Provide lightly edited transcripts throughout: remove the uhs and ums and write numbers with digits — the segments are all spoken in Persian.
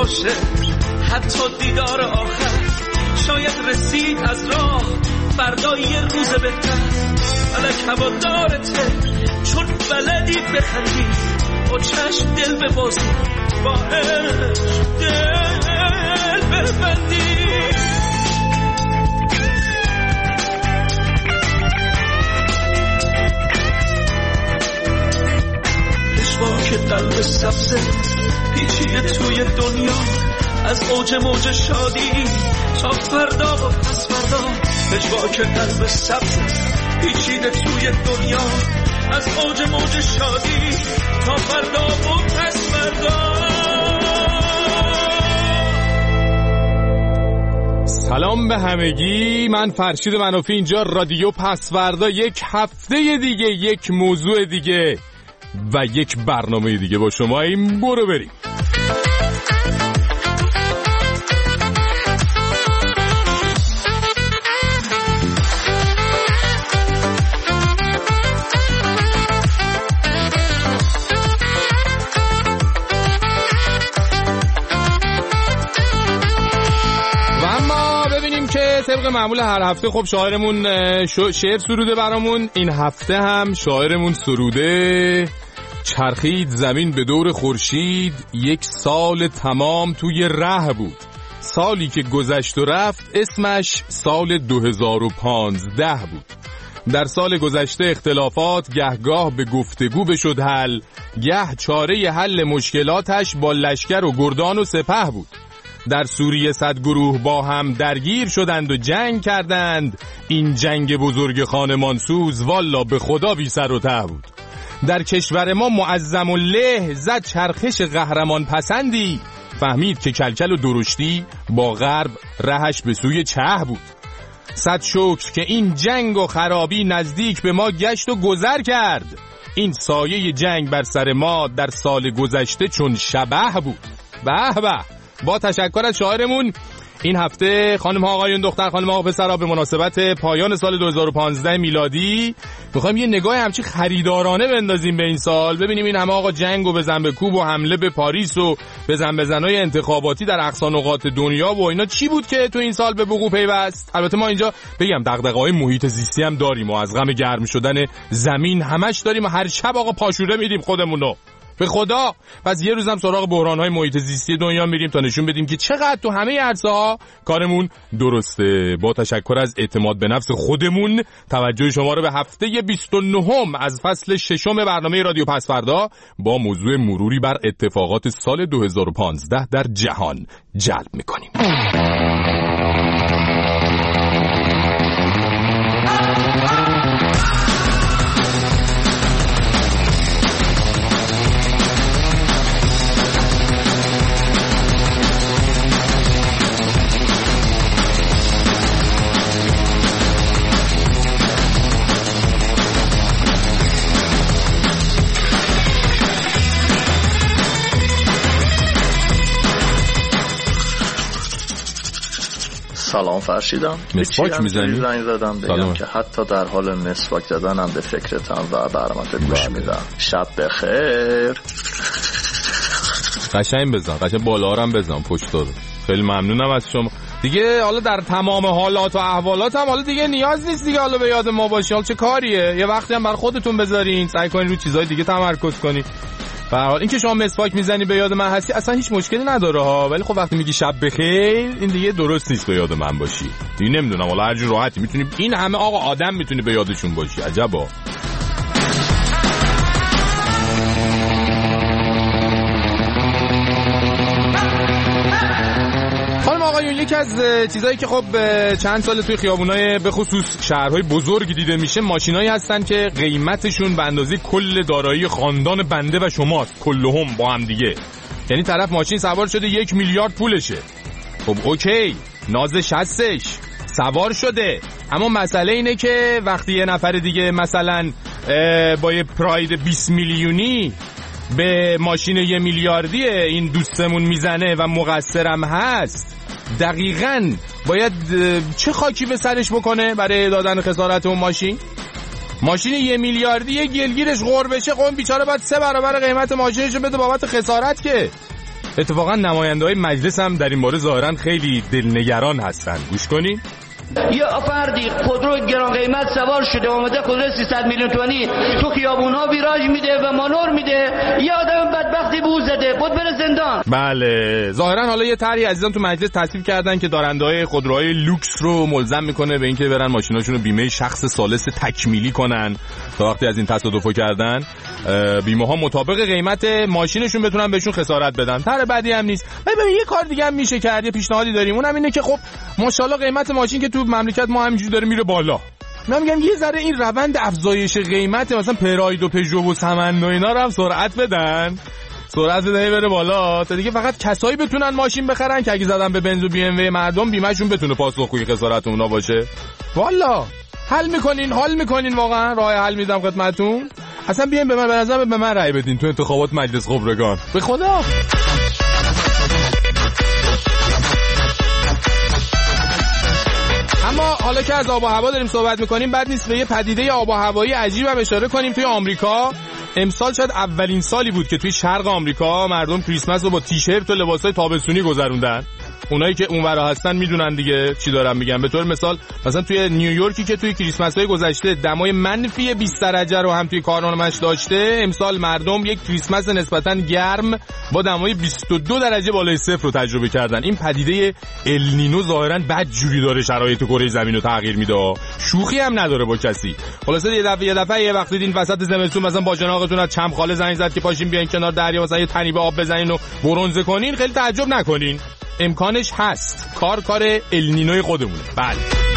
باشه، حتی دیدار آخر شاید رسید از راه، فردا یه روز بهتر. فلک هوادارته چون بلدی بخندی، با چشم دل ببازی، با عشق دل ببندی. که قلب سبزه پیچیده توی دنیا، از اوج موج شادی تا فردا و پس فردا. که قلب سبزه پیچیده توی دنیا، از اوج موج شادی تا فردا و پس فردا. سلام به همگی، من فرشید منافی، اینجا رادیو پسوردا. یک هفته دیگه، یک موضوع دیگه و یک برنامه دیگه با شما. این برو بریم. طبق معمول هر هفته خب شاعرمون شعر سروده برامون. این هفته هم شاعرمون سروده چرخید زمین به دور خورشید، یک سال تمام توی ره بود. سالی که گذشت و رفت اسمش سال 2015 بود. در سال گذشته اختلافات گهگاه به گفتگو بشد حل، گه چاره حل مشکلاتش با لشکر و گردان و سپه بود. در سوریه 100 گروه با هم درگیر شدند و جنگ کردند، این جنگ بزرگ خانمانسوز والا به خدا بی سر و ته بود. در کشور ما معظم الله زد چرخش قهرمان پسندی، فهمید که کلکل و درشتی با غرب رهش به سوی چه بود. صد شکر که این جنگ و خرابی نزدیک به ما گشت و گذر کرد، این سایه جنگ بر سر ما در سال گذشته چون شبح بود. به به. با تشکر از شاعرمون این هفته خانم ها آقایون دختر خانم ها پسرها، به مناسبت پایان سال 2015 میلادی میخوایم یه نگاه همچی خریدارانه بندازیم به این سال، ببینیم این همه آقا جنگ و بزن به کوب و حمله به پاریس و بزنهای انتخاباتی در اقصا نقاط دنیا و اینا چی بود که تو این سال به وقوع پیوست. البته ما اینجا بگم دغدغه‌های محیط زیستی هم داریم و از غم گرم شدن زمین همش داریم و هر شب آقا پاشوره میدیم خودمونو به خدا. پس یه روزم سراغ بحران‌های محیط زیستی دنیا میریم تا نشون بدیم که چقدر تو همه عرصه‌ها کارمون درسته. با تشکر از اعتماد به نفس خودمون، توجه شما رو به هفته 29 از فصل 6 برنامه رادیو پسوردا با موضوع مروری بر اتفاقات سال 2015 در جهان جلب می‌کنیم. سلام فرشیدم. مسواک میزنی؟ زنگ زدم بگم که حتی در حال مسواک زدنم به فکرتم و برنامه‌ت گوش میدم. شب بخیر. قشنگ بزن، قشنگ بالارم بزن پشت رو. خیلی ممنونم از شما. دیگه حالا در تمام حالات و احوالات هم حالا دیگه نیاز نیست دیگه حالا به یاد ما باشی. حالا چه کاریه؟ یه وقتی هم بر خودتون بذارین، سعی کنین روی چیزای دیگه تمرکز کنین. به هر حال اینکه شما مسواک میزنی به یاد من هستی اصلا هیچ مشکلی نداره ها، ولی خب وقتی میگی شب بخیر این دیگه درست نیست به یاد من باشی. دیگه نمیدونم حالا هر جور راحتی میتونی، این همه آقا آدم میتونی به یادشون باشی. عجبا. خانم آقایون، یکی از چیزایی که خب چند سال توی خیابونای به خصوص شهرهای بزرگ دیده میشه، ماشینایی هستن که قیمتشون به اندازه کل دارایی خاندان بنده و شماست، کلهم با هم دیگه. یعنی طرف ماشین سوار شده 1 میلیارد پولشه. خب اوکی، نازش هستش، سوار شده، اما مسئله اینه که وقتی یه نفر دیگه مثلا با یه پراید 20 میلیونی به ماشین 1 میلیاردی این دوستمون میزنه و مقصرم هست، دقیقاً باید چه خاکی به سرش بکنه برای دادن خسارت اون ماشین 1 میلیاردی یه گلگیرش غور بشه، خب بیچاره باید 3 برابر قیمت ماشینش رو بده بابت خسارت که. اتفاقا نماینده‌های مجلس هم در این باره ظاهرا خیلی دلنگران هستن. گوش کنین. یه فردی خودرو گران قیمت سوار شده اومده خودرو 300 میلیون تومانی تو خیابون‌ها ویراژ میده و مانور میده، یه آدم بدبختی به او زده بود بره زندان. بله ظاهرا حالا یه طرحی عزیزان تو مجلس تصویب کردن که دارنده‌های خودروهای لوکس رو ملزم میکنه به اینکه برن ماشیناشون رو بیمه شخص ثالث تکمیلی کنن تا وقتی از این تصادفو کردن بیمه ها مطابق قیمت ماشینشون بتونن بهشون خسارت بدن. طرح بعدی هم نیست. ببین یه کار دیگه هم میشه کرد، یه پیشنهادی داریم، اونم اینه که خب ماشاءالله قیمت ماشین که تو مملکت ما همینجوری داره میره بالا، من میگم یه ذره این روند افزایش قیمت مثلا پراید و پژو و سمن و اینا رو هم سرعت بدن بره بالا تا دیگه فقط کسایی بتونن ماشین بخرن که اگه زدن به بنز و بی ام و مردم بیمه‌شون بتونه پاسخگوی خسارت اونا باشه. والا حل میکنین واقعا، راه حل میدم خدمتتون. اصلا بیاین به من رأی بدین تو انتخابات مجلس خبرگان، به خدا. اما حالا که از آب و هوا داریم صحبت میکنیم بد نیست به یه پدیده آب و هوایی عجیب هم اشاره کنیم. توی آمریکا امسال شاید اولین سالی بود که توی شرق آمریکا مردم کریسمس رو با تیشرت و لباسای تابستونی گذروندن. اونایی که اونورا هستن میدونن دیگه چی دارم میگم. به طور مثال مثلا توی نیویورکی که توی کریسمس‌های گذشته دمای منفی 20 درجه رو هم توی کارنامه‌اش داشته، امسال مردم یک کریسمس نسبتاً گرم با دمای 22 درجه بالای صفر رو تجربه کردن. این پدیده النینو ظاهراً بدجوری داره شرایط کره زمین رو تغییر میده، شوخی هم نداره با کسی. خلاصه یه دفعه یه وقتی دیدین وسط زمستون مثلا با جناقتون از چمخاله زنگ زد که پاشین بیاین کنار دریا مثلا یه تنی به آب بزنین و برنزه کنین، خیلی تعجب نکنین، امکانش هست. کار النینوی خودمونه. بله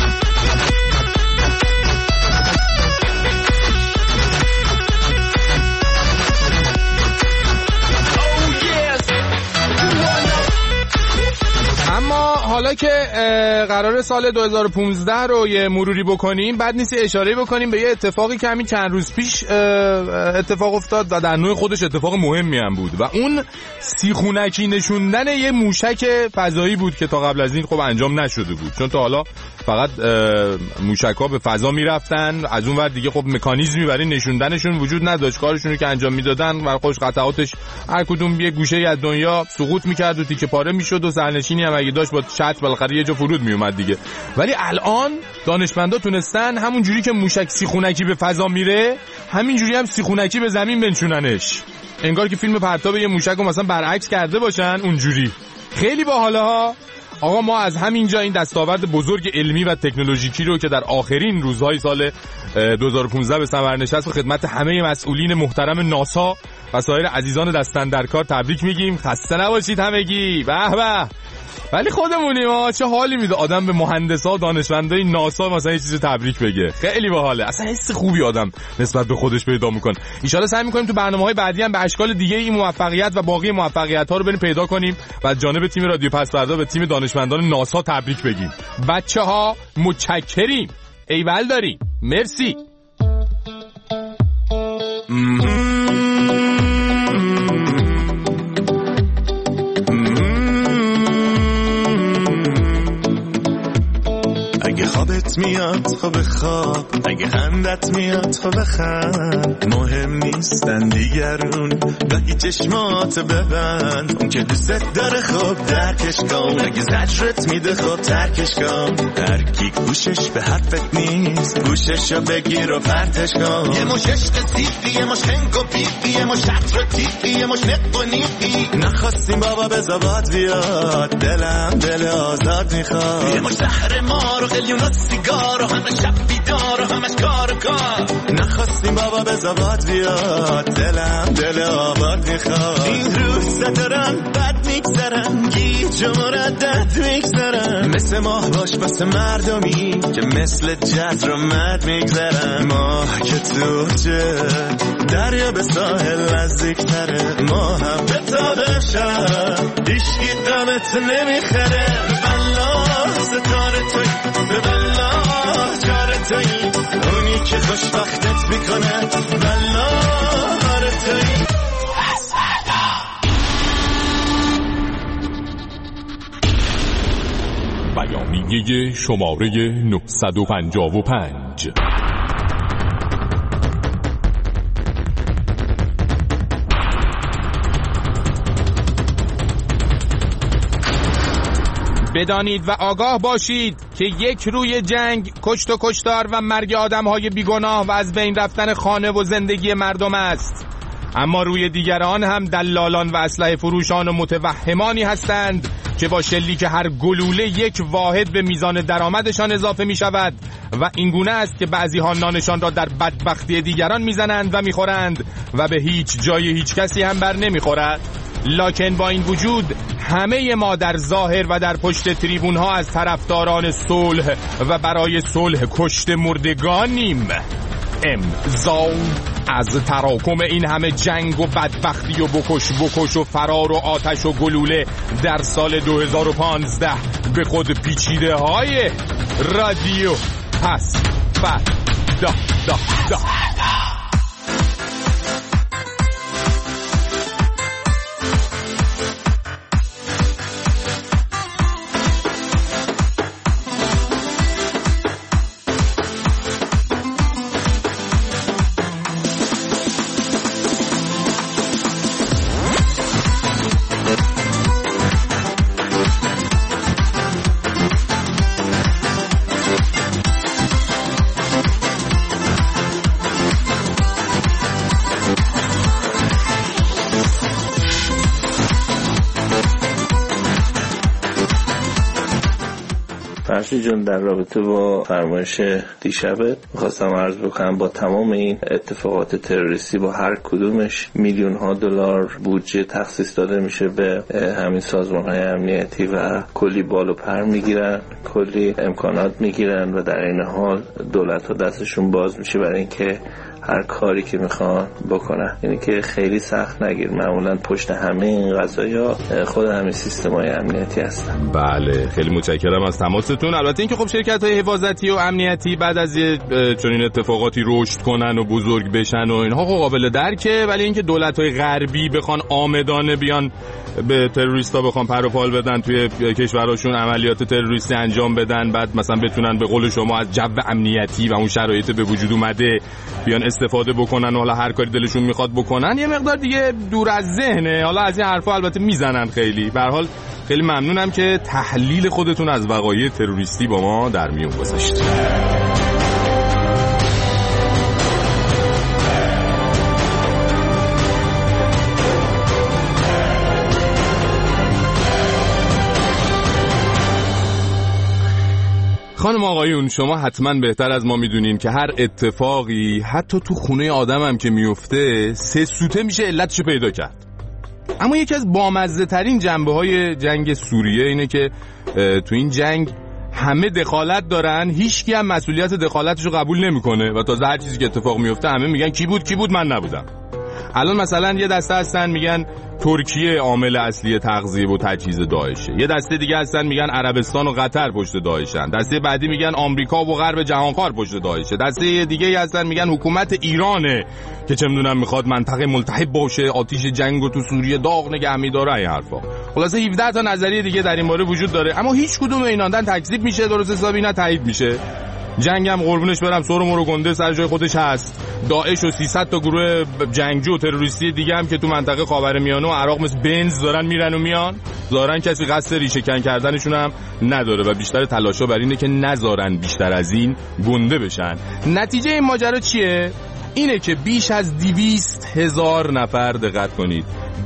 اما حالا که قرار سال 2015 رو یه مروری بکنیم بد نیست اشاره بکنیم به یه اتفاقی که همین چند روز پیش اتفاق افتاد و در نوع خودش اتفاق مهمی هم بود و اون سیخونکی نشوندن یه موشک فضایی بود که تا قبل از این خب انجام نشده بود، چون تا حالا فقط موشک‌ها به فضا میرفتن، از اون ور دیگه خب مکانیزمی برای نشوندنشون وجود نداشت. کارشون رو که انجام میدادن و خوش قطعاتش هر کدوم یه گوشه از دنیا سقوط میکرد و تیکه پاره میشد و سرنشینی هم اگه داشت با شط بالاخره یه جا فرود میومد دیگه. ولی الان دانشمندا تونستن همون جوری که موشک سیخونکی به فضا میره همین جوری هم سیخونکی به زمین بنشوننش، انگار که فیلم پرتاب یه موشک رو مثلا برعکس کرده باشن اونجوری. خیلی باحاله ها. آقا ما از همینجا این دستاورد بزرگ علمی و تکنولوژیکی رو که در آخرین روزهای سال 2015 به ثمر نشست و خدمت همه مسئولین محترم ناسا و سایر عزیزان دستن در کار تبریک میگیم. خسته نباشید همگی. به به. ولی خودمونیم ها، چه حالی میده آدم به مهندسا دانشمندای ناسا مثلا یه چیزی تبریک بگه. خیلی باحاله، اصلا حس خوبی آدم نسبت به خودش پیدا میکنه. ان شاءالله سعی میکنیم تو برنامه‌های بعدی هم به اشکال دیگه این موفقیت و باقی موفقیت‌ها رو بریم پیدا کنیم و از جانب تیم رادیو پس‌فردا به تیم دانشمندان ناسا تبریک بگیم. بچه‌ها متشکریم، ایول داریم، مرسی. اگه خوابت میاد خب بخواب، اگه خندت میاد خب بخند، مهم نیستن دیگرون گاهی چشمات ببند، اون که دوست داره خب درکش کن، اگه زجرت میده خب ترکش کن، هر کی گوشش به حرفت نیست گوششو بگیر و پرتش کن. یه مش عشق سیفی، یه مش خنگ و پیفی، یه مش شطر تیفی، یه مش نق و نیفی، نخواستیم بابا به زباد بیاد، دلم دل آزاد میخواد، یه مش زهر مار و قلیون و سیگار و همه شب بیدار و همش کار و کار، نخواستیم بابا به زباد بیاد، دلم دل آباد میخواد. این روزا دارن بد میگذرن، گیج و مردد میگذرن، مثل ماه باش بس مردمی که مثل جد رو مد میگذرن، ماه که تو چه دریا به ساحل نزدیک تره، ما هم به تابشم دیشکی دمت نمیخره، بلا ستاره توی به بلا چاره توی، اونی که خوشبختت میکنه بلا هاره توی. بیانیه شماره 955. بدانید و آگاه باشید که یک روی جنگ کشت و کشتار و مرگ آدم‌های بیگناه و از بین رفتن خانه و زندگی مردم است، اما روی دیگران هم دلالان و اسلحه فروشان و متوهمانی هستند که با شلیک هر گلوله یک واحد به میزان درآمدشان اضافه می شود و اینگونه است که بعضی ها نانشان را در بدبختی دیگران میزنند و میخورند و به هیچ جای هیچ کسی هم بر نمیخورد. لکن با این وجود همه ما در ظاهر و در پشت تریبون ها از طرفداران صلح و برای صلح کشت مردگانیم. امضا از تراکم این همه جنگ و بدبختی و بکش و فرار و آتش و گلوله در سال 2015 به خود پیچیده های رادیو پس فردا. فرشی جون، در رابطه با فرمایش دیشبت میخواستم عرض بکنم با تمام این اتفاقات تروریستی با هر کدومش میلیون ها دلار بودجه تخصیص داده میشه به همین سازمان های امنیتی و کلی بال و پر میگیرن، کلی امکانات میگیرن و در این حال دولت ها دستشون باز میشه برای اینکه هر کاری که میخوان بکنن. یعنی که خیلی سخت نگیر، معمولا پشت همه این قضایا خود همین سیستم‌های امنیتی هستن. بله، خیلی متشکرم از تماستون. البته اینکه خب شرکت‌های حفاظتی و امنیتی بعد از چنین اتفاقاتی رشد کنن و بزرگ بشن و اینها خب قابل درکه، ولی اینکه دولت‌های غربی بخوان عامدانه بیان به تروریستا بخوان پر و پال بدن توی کشورشون عملیات تروریستی انجام بدن، بعد مثلا بتونن به قول شما از جو امنیتی و اون شرایط به وجود اومده بیان استفاده بکنن و حالا هر کاری دلشون میخواد بکنن، یه مقدار دیگه دور از ذهنه. حالا از این حرفا البته میزنن خیلی. به هر حال خیلی ممنونم که تحلیل خودتون از وقایع تروریستی با ما در میون گذاشتید. خانم آقایون، شما حتما بهتر از ما میدونین که هر اتفاقی حتی تو خونه آدم هم که میفته 3 سوته میشه علتشو پیدا کرد. اما یکی از بامزه ترین جنبه های جنگ سوریه اینه که تو این جنگ همه دخالت دارن، هیچکی هم مسئولیت دخالتشو قبول نمیکنه و تازه هر چیزی که اتفاق میفته همه میگن کی بود من نبودم. الان مثلا یه دسته هستن میگن ترکیه عامل اصلی تغذیه و تجهیز داعشه، یه دسته دیگه هستن میگن عربستان و قطر پشت داعشن، دسته بعدی میگن آمریکا و غرب جهانخوار پشت داعشه، دسته دیگه هستن میگن حکومت ایرانه که چه میدونم میخواد منطقه ملتهب باشه، آتیش جنگو تو سوریه داغ نگه می‌داره. این حرفا خلاصه 17 تا نظریه دیگه در این باره وجود داره، اما هیچ کدوم اینا نه تکذیب میشه درست حسابی نه تایید میشه. جنگ هم قربونش برم سر و مرو گنده سر جای خودش هست. داعش و 300 تا گروه جنگجو و تروریستی دیگه هم که تو منطقه خاورمیانه و عراق مثل بنز دارن میرن و میان، ظاهرا کسی قصد ریشه کن کردنشون هم نداره و بیشتر تلاشا بر اینه که نذارن بیشتر از این گنده بشن. نتیجه این ماجرا چیه؟ اینه که بیش از 200,000 نفر، دقت کنید،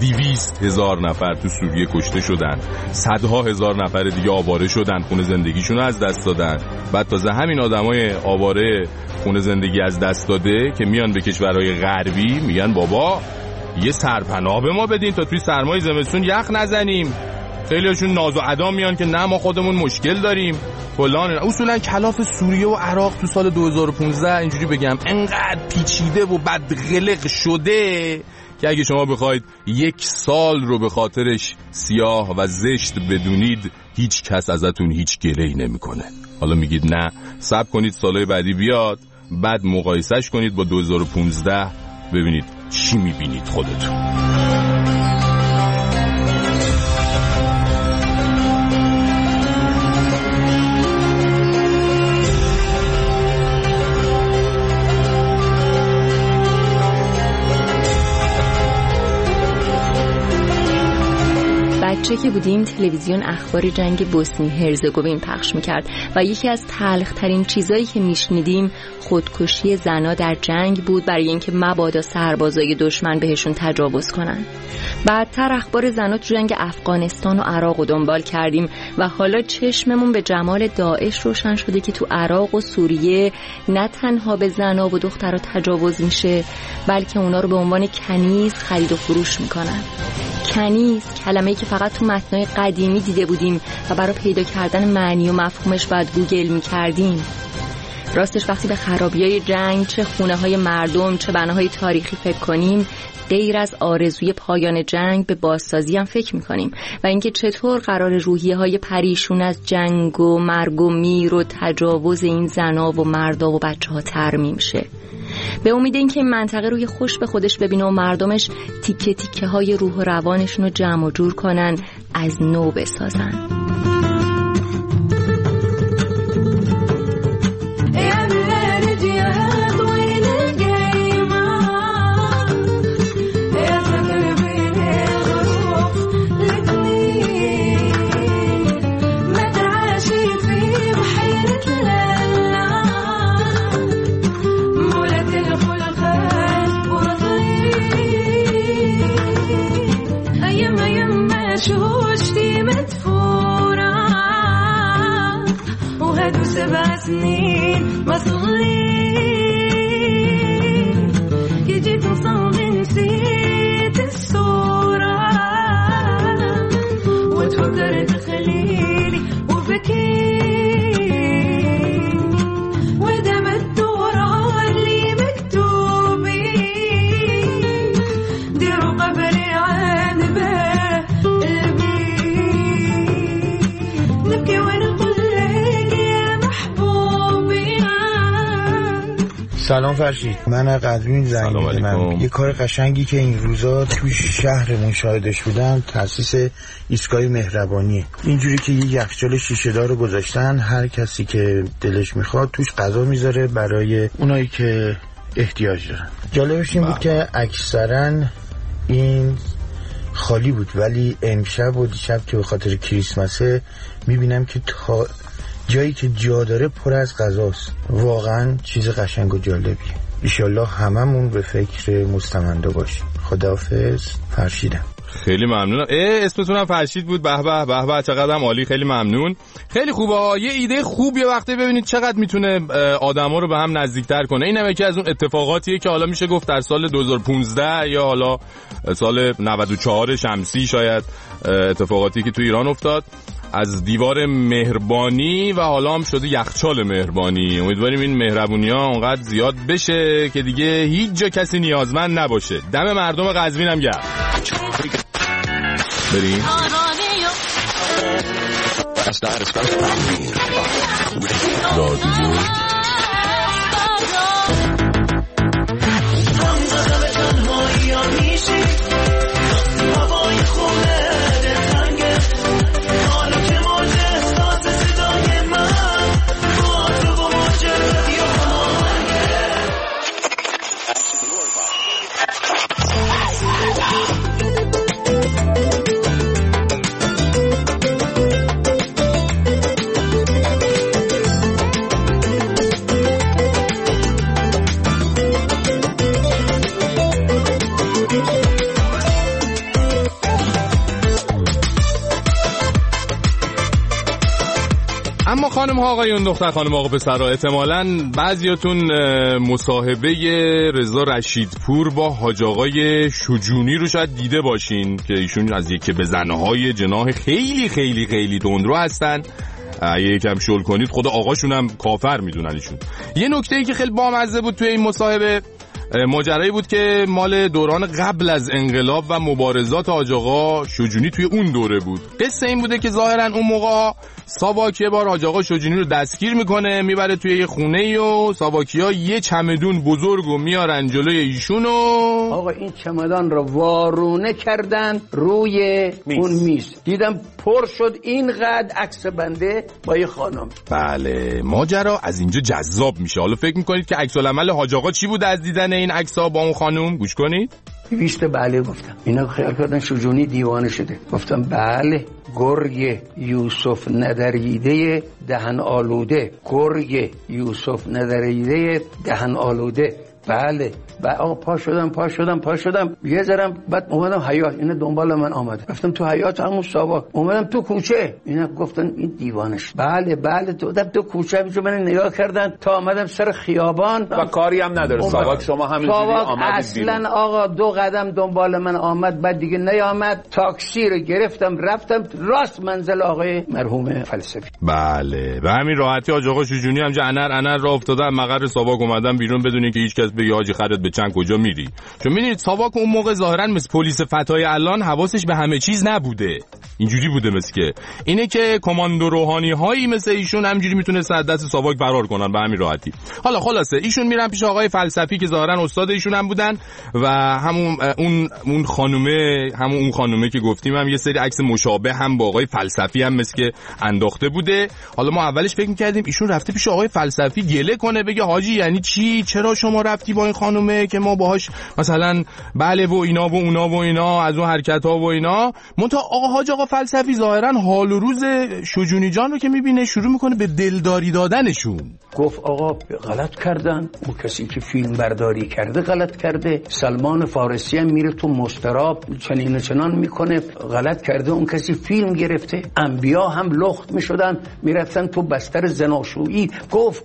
200,000 نفر تو سوریه کشته شدن، صدها هزار نفر دیگه آواره شدن، خونه زندگیشون رو از دست دادن. بعد تازه همین آدمای آواره خونه زندگی از دست داده که میان به کشورهای غربی میگن بابا یه سرپناه به ما بدین تا توی سرمای زمستون یخ نزنیم. خیلیشون ناز و ادا میان که نه ما خودمون مشکل داریم فلان. اصولا کلاف سوریه و عراق تو سال 2015 اینجوری بگم انقدر پیچیده و بدقلق شده که اگه شما بخواید 1 سال رو به خاطرش سیاه و زشت بدونید هیچ کس ازتون هیچ گله‌ای نمیکنه. حالا میگید نه صبر کنید سالهای بعدی بیاد، بعد مقایسهش کنید با 2015 ببینید چی میبینید خودتون. بچه که بودیم تلویزیون اخبار جنگ بوسنی هرزگوین پخش میکرد و یکی از تلخ‌ترین چیزایی که میشنیدیم خودکشی زنا در جنگ بود، برای اینکه مبادا سربازای دشمن بهشون تجاوز کنن. بعدتر اخبار زنا تو جنگ افغانستان و عراق رو دنبال کردیم و حالا چشممون به جمال داعش روشن شده که تو عراق و سوریه نه تنها به زنا و دخترها تجاوز میشه، بلکه اونا رو به عنوان کنیز خرید و فروش میکنن. کنیز کلمه‌ای که فقط تو متنای قدیمی دیده بودیم و برای پیدا کردن معنی و مفهومش باید گوگل میکردیم. راستش وقتی به خرابی‌های جنگ، چه خونه‌های مردم چه بناهای تاریخی فکر کنیم، غیر از آرزوی پایان جنگ به بازسازی هم فکر میکنیم و اینکه چطور قرار روحیه‌های پریشون از جنگ و مرگ و میر و تجاوز این زنا و مردا و بچه‌ها ترمیم شه. به امید اینکه این منطقه روی خوش به خودش ببینه و مردمش تیکه تیکه های روح و روانشون رو جمع و جور کنن، از نو بسازن. سلام فرشید، من قدرین زنگ میزنم. یه کار قشنگی که این روزا توی شهرمون شاهدش بودم تأسیس ایستگاه مهربانیه. اینجوری که یه یخچال شیشه‌دار رو گذاشتن، هر کسی که دلش میخواد توش غذا میذاره برای اونایی که احتیاج دارن. جالبش این بود که اکثرا این خالی بود، ولی امشب و دیشب که به خاطر کریسمسه میبینم که تا جایی که جا داره پر از غذاست. واقعا چیز قشنگ و جالبیه. ایشالله هممون به فکر مستمنده باشیم. خداحافظ. فرشیدم. خیلی ممنونم. اسمتون هم فرشید بود. به به به به، چقدرم عالی، خیلی ممنون. خیلی خوبه. یه ایده خوب یه وقته ببینید چقدر میتونه آدما رو به هم نزدیکتر کنه. اینم یکی از اون اتفاقاتیه که حالا میشه گفت در سال 2015 یا حالا سال 94 شمسی شاید اتفاقاتی که تو ایران افتاد، از دیوار مهربانی و حالا هم شده یخچال مهربانی. امیدواریم این مهربونی‌ها اونقدر زیاد بشه که دیگه هیچ جا کسی نیازمند نباشه. دم مردم قزوین هم گرم. بریم اما خانم ها آقایون، دختر خانم آقا پسرها، احتمالاً بعضیاتون مصاحبه رضا رشیدپور با حاج آقای شجونی رو شاید دیده باشین که ایشون از یکی به زنهای جناح خیلی خیلی خیلی تندرو هستن. اگه یکم شل کنید خود آقاشون هم کافر میدونن ایشون. یه نکته‌ای که خیلی بامزه بود توی این مصاحبه، ماجرایی بود که مال دوران قبل از انقلاب و مبارزات حاج آقا شجونی توی اون دوره بود. قصه این بوده که ظاهرا اون موقع ساواک یه بار حاج آقا شجونی رو دستگیر میکنه، میبره توی یه خونه و ساواکی‌ها یه چمدون بزرگو میارن جلوی ایشون و آقا این چمدان رو وارونه کردن روی اون میز. دیدم پر شد اینقدر عکس بنده با یه خانم. بله، ماجرا از اینجا جذاب میشه. حالا فکر میکنید که عکس العمل حاج آقا چی بود از دیدن این عکس‌ها با اون خانم؟ گوش کنید. 200 بله گفتم. اینا خیال کردن شجونی دیوانه شده. گفتم بله. گرگ یوسف ندریده دهن آلوده، گرگ یوسف ندریده دهن آلوده. بله. آقا پا شدم یه ذره بعد اومدم حیاط، اینا دنبال من آمده. رفتم تو حیاط همون ساواک، اومدم تو کوچه، اینا گفتن این دیوانش. بله تو کوچه میشه. من نگاه کردن تا آمدم سر خیابان و کاری هم نداره ساواک. شما همینجوری آمدید اصلا آقا 2 قدم دنبال من آمد، بعد دیگه نیامد. تاکسی رو گرفتم رفتم راست منزل آقای مرحوم فلسفی. بله به همین راحتی حاج آقا شجونی هم انر راه افتادن مقر ساواک، اومدن بیرون بدون که هیچ کس بگه حاجی خرید به چند کجا میری. چون میدونید ساواک اون موقع ظاهرا مثل پلیس فتای الان حواسش به همه چیز نبوده. اینجوری بوده مثل که اینه که کماندو روحانی هایی مثل ایشون همینجوری میتونه دست ساواک فرار کنن به همین راحتی. حالا خلاصه ایشون میرن پیش آقای فلسفی که ظاهرا استاد ایشون هم بودن و اون خانومه که گفتیم هم یه سری عکس مشابه هم با آقای فلسفی هم مثل که انداخته بوده. حالا ما اولش فکر می‌کردیم ایشون رفته پیش آقای فلسفی گله کنه، بگه حاجی یعنی چی، چرا شما رفتی با این خانومه که ما باهاش مثلا بله و اینا و اونا و اینا از اون حرکت‌ها و اینا. منتها حاج آقا فلسفی ظاهرا حال و روز شجونی جان رو که می‌بینه شروع می‌کنه به دلداری دادنشون. گفت آقا غلط کردن، اون کسی که فیلم برداری کرده غلط کرده. سلمان فارسی هم میره تو مستراب چنان میکنه غلط کرده. اون کسی فیلم گرفته. انبیا هم لخت میشدن میرفتن تو بستر زناشویی. گفت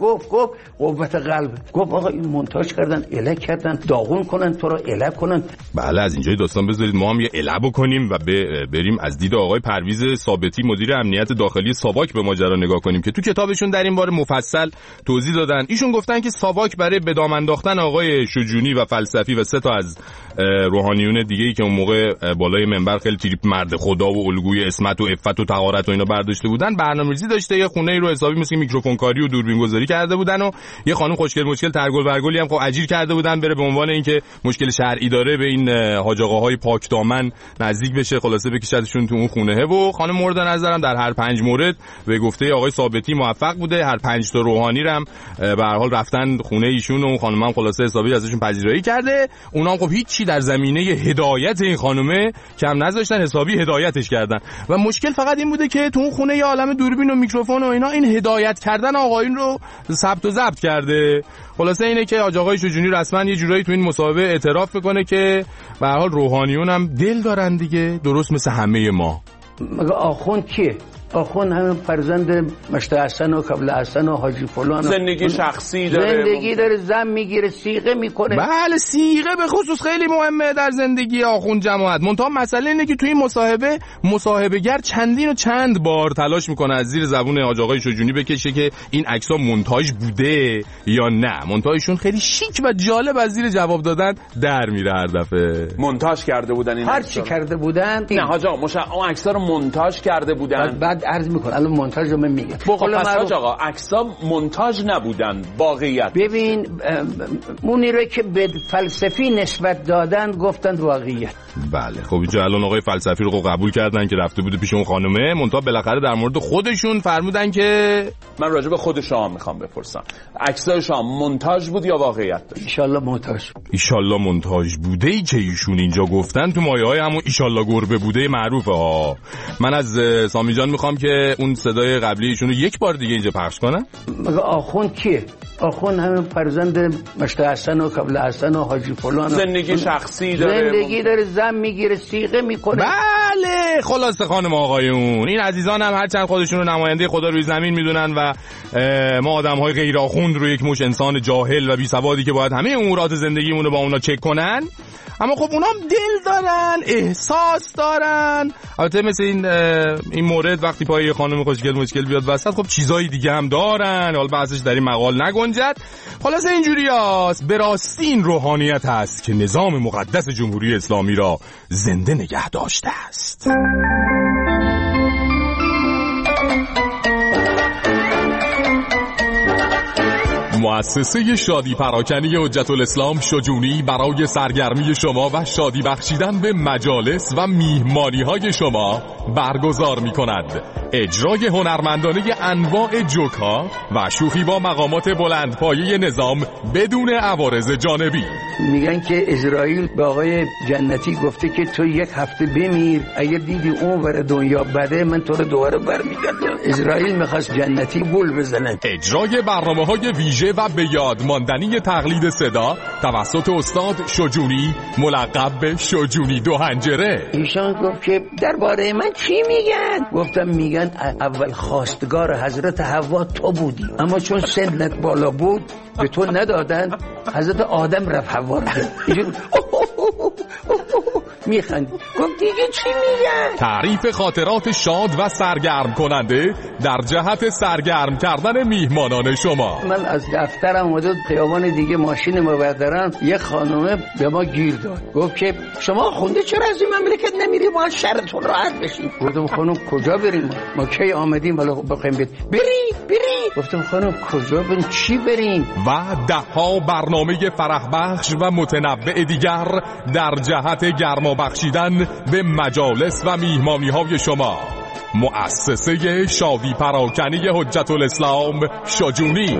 قوت قلب. گفت آقا این مونتاژ کردن، اله کردن، داغون کنن تو رو اله کنن. بله از اینجای داستان بذارید ما هم یه اله بکنیم و بریم از دید آقای پرویز ثابتی مدیر امنیت داخلی ساواک به ماجرا نگاه کنیم که تو کتابشون در این باره مفصل توضیح دادن. ایشون گفتن که ساواک برای به دام انداختن آقای شجونی و فلسفی و 3 تا از روحانیون دیگه‌ای که اون موقع بالای منبر خیلی تریپ مرد خدا و الگوی اسمت و عفت و طهارت و اینا برداشته بودن، برنامه‌ریزی داشته. یه خونه رو حسابی مثل میکروفون کاری و دوربین گذاری کرده بودن و یه خانم خوشگل ترگل برگلی هم خب اجیر کرده بودن بره به عنوان اینکه مشکل شرعی داره به این حاج آقاهای پاک دامن نزدیک بشه، خلاصه بکشتشون تو اون خونه. و خانم مورد نظرم در هر 5 مورد به گفته آقای ثابتی موفق بوده. هر 5 تا روحانی رم به هر حال رفتن خونه ایشون و خانم هم خلاصه حسابی ازشون پذیرایی کرده. اونا هم خب هیچی در زمینه هدایت این خانومه کم نذاشتن، حسابی هدایتش کردن. و مشکل فقط این بوده که تو اون خونه یه عالمه دوربین و میکروفون و اینا این هدایت کردن آقایون رو ثبت و ضبط کرده. خلاصه اینه که آقای شجونی رسما یه جورایی تو این مصاحبه اعتراف میکنه که به هر حال روحانیون هم دل دارن دیگه، درست مثل همه ما. مگه آخوند کیه؟ آخوند همین فرزند مشته حسن و قبل حسن و حاجی فلان. زندگی شخصی داره، زن میگیره، صیغه میکنه. بله صیغه به خصوص خیلی مهمه در زندگی آخوند جماعت. منتها مسئله اینه که توی این مصاحبه‌گر چندین و چند بار تلاش میکنه از زیر زبون آقای شجونی بکشه که این عکس‌ها مونتاژ بوده یا نه. منتهاشون خیلی شیک و جالب از زیر جواب دادن در میره هر دفعه. مونتاژ کرده بودن این هر چی کرده بودن. نه حاج آقا اون عکس‌ها رو مونتاژ کرده بودن. بعد عرض میکنم الان مونتاژ رو من میگم. پس حاج آقا عکس‌ها مونتاژ نبودن، واقعیت. ببین اونی رو که به فلسفی نسبت دادن گفتن واقعیت. بله خب اینجا الان آقای فلسفی رو قبول کردن که رفته بوده پیش اون خانومه، منتها بالاخره در مورد خودشون فرمودن که من راجع به خود شما میخوام بپرسم عکسای شما مونتاژ بود یا واقعیت داشت؟ ایشالله مونتاژ بوده ای که ایشون اینجا گفتن تو مایه‌های همون ایشالله گربه بوده معروفه ها. من از سامی جان میخوام که اون صدای قبلی ایشون رو یک بار دیگه اینجا پخش کنم. مگه آخوند کیه؟ آخوند همین فرزند مشته حسن و قبل حسن و حاجی فلان. زندگی شخصی داره، زن میگیره، صیغه میکنه. بله خلاصه خانم آقایون این عزیزان هم هرچند خودشون رو نماینده خدا روی زمین میدونن و ما آدم‌های غیر آخوند رو یک مش انسان جاهل و بی سوادی که باید همه امورات زندگیمون رو با اونا چک کنن، اما خب اونا هم دل دارن، احساس دارن. البته مثل این مورد وقتی پای خانم خوشگل مشکل بیاد وسط خب چیزای دیگه هم دارن، حالا بحثش در این مقال نگنجد. خلاصه اینجوریاست، به راستی این روحانیت هست که نظام مقدس جمهوری اسلامی را زنده نگه داشته است. مؤسسه شادی پراکنی حجت الاسلام شجونی برای سرگرمی شما و شادی بخشیدن به مجالس و میهمانی های شما برگزار می کند اجرای هنرمندانه انواع جوک‌ها و شوخی با مقامات بلندپایه نظام بدون عوارض جانبی. میگن که اسرائیل به آقای جنتی گفته که تو 1 هفته بمیر، اگر دیدی اون ور دنیا بده من تو رو دوباره برمیگردم. اسرائیل میخواست جنتی گول بزنه. اجرای برنامه‌های ویژه و به یاد ماندنی تقلید صدا توسط استاد شجونی ملقب به شجونی دو حنجره. ایشان گفت که درباره من چی میگن؟ گفتم میگن اول خواستگار حضرت حوا تو بودی، اما چون سنت بالا بود به تو ندادن، حضرت آدم رفت حوا رو میخندی. گفت دیگه چی میگن؟ تعریف خاطرات شاد و سرگرم کننده در جهت سرگرم کردن میهمانان شما. من از دفترم اومدم خیابان دیگه ماشین مبردرم، یه خانومه به ما گیر داد، گفت که شما خونده چرا از این مملکت نمیری ما شهرتون راحت بشین؟ گفتم خانم کجا بریم؟ ما کی آمدیم بالا بخوایم بری؟ گفتم خانم کجا بریم؟ چی بریم؟ و 10 برنامه فرح بخش و متنوع دیگر در جهت گرما بخشیدن به مجالس و میهمانی های شما. مؤسسه شادی پراکنی حجت الاسلام شجونی.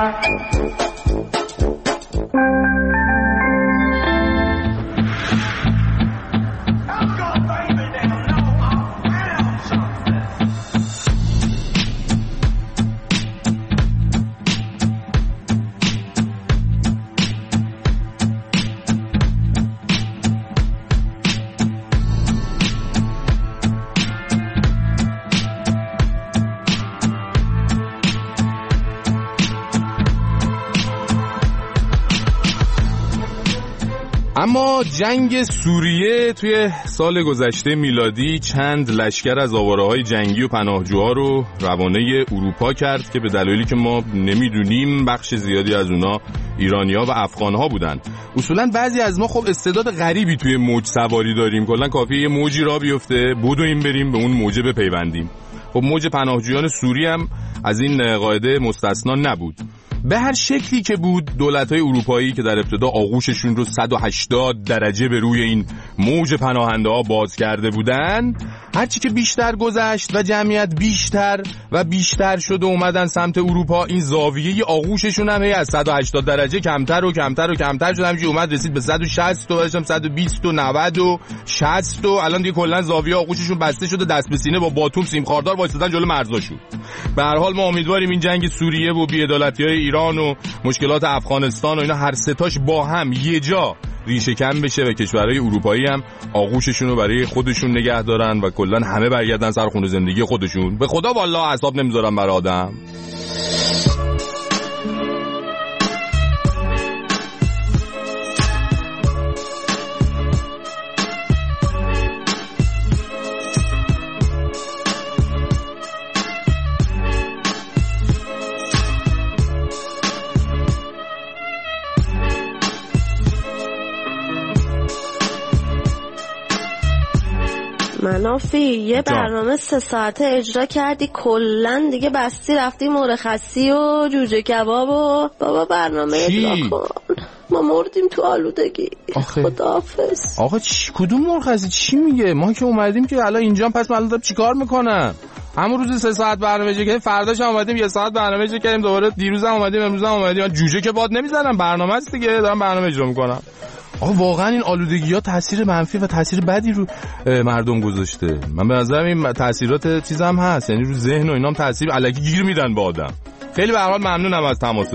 اما جنگ سوریه توی سال گذشته میلادی چند لشکر از آواره‌های جنگی و پناهجوها رو روانه اروپا کرد که به دلایلی که ما نمیدونیم بخش زیادی از اونا ایرانی‌ها و افغان‌ها بودن. اصولاً بعضی از ما خب استعداد غریبی توی موج سواری داریم، کلاً کافیه یه موجی را بیفته بدویم بریم به اون موج بپیوندیم. خب موج پناهجویان سوری هم از این قاعده مستثنا نبود. به هر شکلی که بود دولت‌های اروپایی که در ابتدا آغوششون رو 180 درجه به روی این موج پناهنده‌ها باز کرده بودن، هرچی که بیشتر گذشت و جمعیت بیشتر شد و اومدن سمت اروپا، این زاویه آغوششون هم از 180 درجه کمتر و کمتر شد، همینجوری اومد رسید به 160 و بعدش هم 120 و 90 و 60 و الان دیگه کلا زاویه آغوششون بسته شده، دست به سینه با باتوم سیم خاردار وایسادن جلو مرزاشون. به هر حال ما امیدواریم این جنگ سوریه و بی‌عدالتی‌های ایران و مشکلات افغانستان و اینا هر ستاش با هم یه جا ریشه کم بشه و کشورهای اروپایی هم آغوششون رو برای خودشون نگه دارن و کلا همه برگردن سر خونه زندگی خودشون. به خدا والله اعصاب نمیذارم برای آدم. منافی یه برنامه 3 ساعته اجرا کردی کلن دیگه بستی رفتی مرخصی و جوجه کباب و بابا برنامه اجرا کن. ما مردیم تو آلودگی. خداحافظ. آقا کدوم مرخصی چی میگه؟ ما که اومدیم که الان اینجا پس من الان چیکار میکنم؟ همون روز 3 ساعت برنامه اجرا کردیم، فرداش هم اومدیم 1 ساعت برنامه اجرا کردیم، دوباره دیروز هم اومدیم، امروز هم اومدیم. جوجه که باد نمیزنم، برنامه است دیگه، دارم برنامه اجرا میکنم. آقا واقعا این آلودگی‌ها تاثیر منفی و تاثیر بدی رو مردم گذاشته. من به نظرم این تاثیرات چیز هم هست، یعنی رو ذهن و اینا هم تاثیر الکی گیر میدن به آدم. خیلی به هر حال ممنونم از تماست.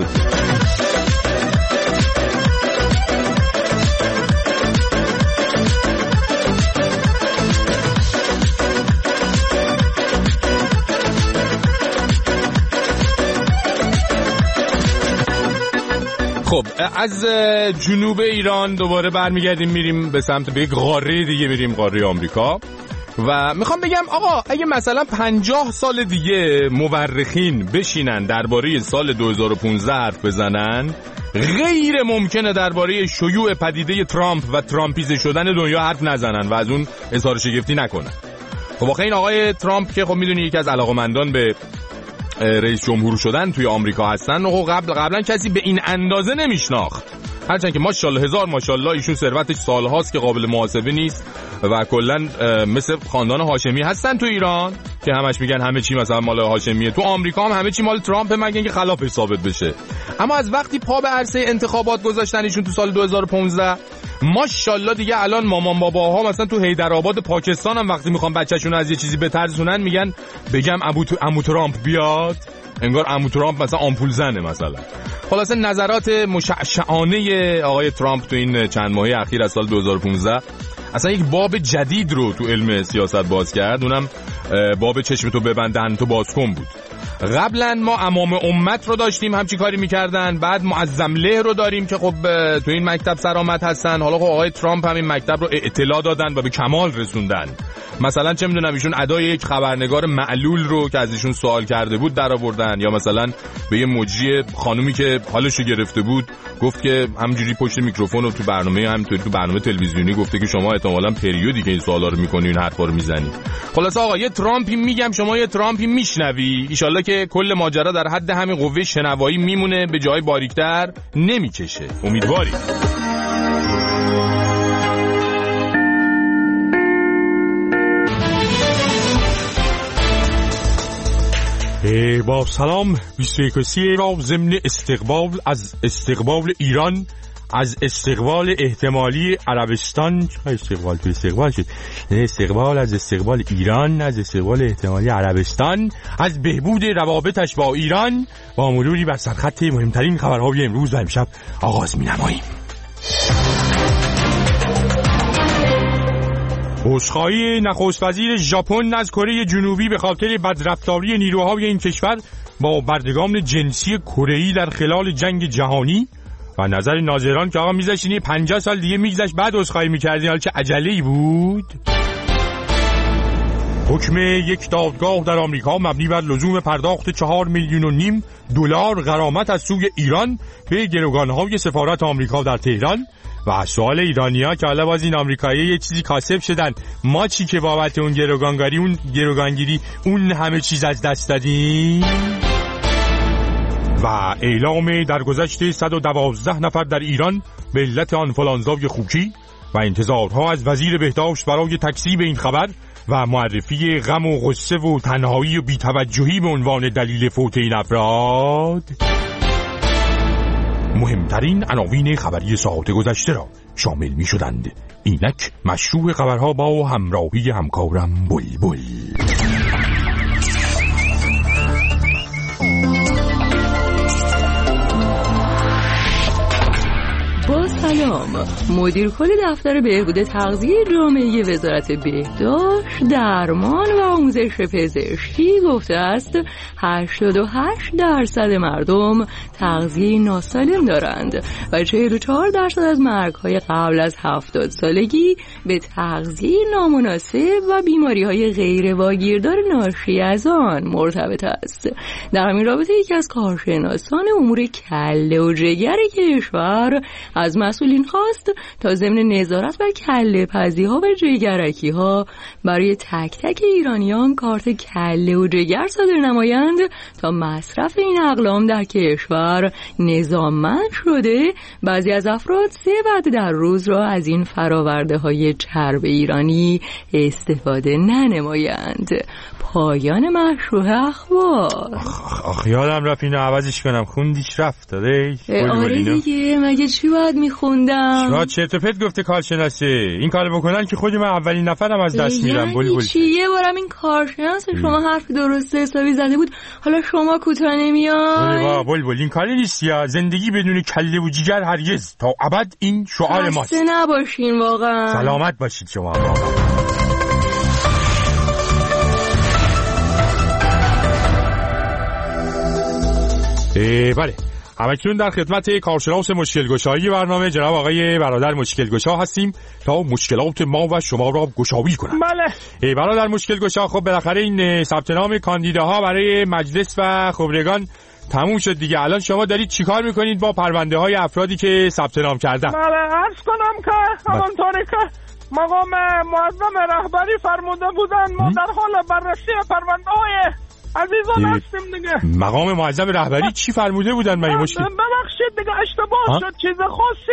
خب از جنوب ایران دوباره برمیگردیم میریم به سمت به قاره دیگه، میریم قاره آمریکا و میخوام بگم آقا اگه مثلا 50 سال دیگه مورخین بشینن درباره سال 2015 حرف بزنن، غیر ممکنه درباره شیوع پدیده ترامپ و ترامپیزه شدن دنیا حرف نزنن و از اون اظهار شگفتی نکنن. خب واقعا این آقای ترامپ که خب میدونی یکی از علاقه‌مندان به رئیس جمهور شدن توی آمریکا هستن و قبلا کسی به این اندازه نمیشناخت، هرچند که ماشاءالله هزار ماشاءالله ایشون ثروتش سالهاست که قابل محاسبه نیست و کلا مثل خاندان هاشمی هستن تو ایران که همش میگن همه چی مثلا مال هاشمیه. تو آمریکا هم همه چی مال ترامپ، مگه اینکه خلافش ثابت بشه. اما از وقتی پا به عرصه انتخابات گذاشتن ایشون تو سال 2015 ماشاءالله دیگه الان مامان باباها مثلا تو حیدرآباد پاکستان هم وقتی میخوان بچه‌شون از یه چیزی بترسونن میگن بگم عمو ترامپ بیاد، انگار عمو ترامپ مثلا آمپول زنه مثلا. خلاصه نظرات مشعشعانه آقای ترامپ تو این چند ماهه اخیر از سال 2015 اصلا یک باب جدید رو تو علم سیاست باز کرد، اونم باب چشمتو ببندن تو باز کن بود. قبلا ما امام امت رو داشتیم همچی کاری میکردن، بعد معظم له رو داریم که خب تو این مکتب سرآمد هستن. حالا خب آقای ترامپ هم این مکتب رو اطلاع دادن و به کمال رسوندن. مثلا چه میدونم ایشون ادای یک خبرنگار معلول رو که از ایشون سوال کرده بود در آوردن، یا مثلا به یه مجری خانومی که حالشو گرفته بود گفت که همینجوری پشت میکروفون و تو برنامه تلویزیونی گفته که شما احتمالاً پریودی که این سوالا رو میکنی این حرفا رو میزنی. خلاص آقا یه ترامپی میگم شما یه ترامپی میشنوی، ان شاءالله که کل ماجرا در حد همین قوه شنوایی میمونه، به جای باریکتر نمیکشه. امیدواریم. با سلام 21 را ضمن استقبال ایران از استقبال احتمالی عربستان، استقبال از استقبال ایران از استقبال احتمالی عربستان از بهبود روابطش با ایران با مروری بر سرخط مهمترین خبرهای امروز و امشب آغاز می‌نماییم. عذرخواهی نخست وزیر ژاپن از کره جنوبی به خاطر بدرفتاری نیروهای این کشور با بردگان جنسی کره‌ای در خلال جنگ جهانی و نظر ناظران که آقا میذاشتین 50 سال دیگه میگذشت بعد عذرخواهی میکردین، حالا چه عجله‌ای بود. حکم یک دادگاه در آمریکا مبنی بر لزوم پرداخت 4.5 میلیون دلار غرامت از سوی ایران به گروگان‌های سفارت آمریکا در تهران و سوال ایرانی‌ها که حالا باز این آمریکایی‌ها یه چیزی کاسب شدن، ما چی که بابت اون گروگانگیری اون همه چیز از دست دادیم. و اعلام درگذشت 112 نفر در ایران به علت آنفولانزای خوکی و انتظارها از وزیر بهداشت برای تکذیب این خبر و معرفی غم و غصه و تنهایی و بی‌توجهی به عنوان دلیل فوت این افراد. مهمترین عناوین خبری ساعت گذشته را شامل می شدند. اینک مشروع خبرها با همراهی همکارم بلبل. با سلام، مدیر کل دفتر بهبود تغذیه جامعه وزارت بهداشت، درمان و آموزش پزشکی گفته است 88% مردم تغذیه ناسالم دارند و 44% از مرگ‌های قبل از 70 سالگی به تغذیه نامناسب و بیماری‌های غیر واگیردار ناشی از آن مرتبط است. در همین رابطه یکی از کارشناسان امور کله و جگر کشور از مسئولین خواست تا ضمن نظارت بر کله پزی‌ها و جگرکی‌ها برای تک تک ایرانیان کارت کله و جگر صادر نمایند تا مصرف این اقلام در کشور نظاممند شده بعضی از افراد 3 وعده در روز را از این فراورده‌های چرب ایرانی استفاده ننمایند. پایان مشروع اخبار. یادم رفت اینو عوضش کنم، خوندیش رفت داره. آره دیگه، مگه چی باید میخوندم؟ شما چرت و پرت گفته کارشناسه، این کارو بکنن که خود من اولین نفرم از دست میرم. یعنی چی؟ یه بارم این کارشناس شما حرف درسته حسابی زده بود، حالا شما کوتاه نمیای. بلبل این کاری نیست، یا زندگی بدون کله و جگر هرگز تا ابد این شعار ماست. خسته نباشین واقعا. سلامت باشید شما. بله، همکنون در خدمت کارشناس مشکل‌گشایی برنامه جناب آقای برادر مشکل‌گشا هستیم تا مشکلات ما و شما را گشایی کنند. بله برادر مشکل‌گشا، خب بالاخره این ثبت نام کاندیداها برای مجلس و خبرگان تموم شد دیگه. الان شما دارید چیکار میکنید با پرونده های افرادی که ثبت نام کردن؟ بله، عرض کنم که همانطوری که مقام معظم رهبری فرموده بودن ما در حال بررسی پرونده های عزیزان هستیم دیگه. مقام معظم رهبری چی فرموده بودن؟ من مشکل ببخشید دیگه اشتباه شد، چیز خاصی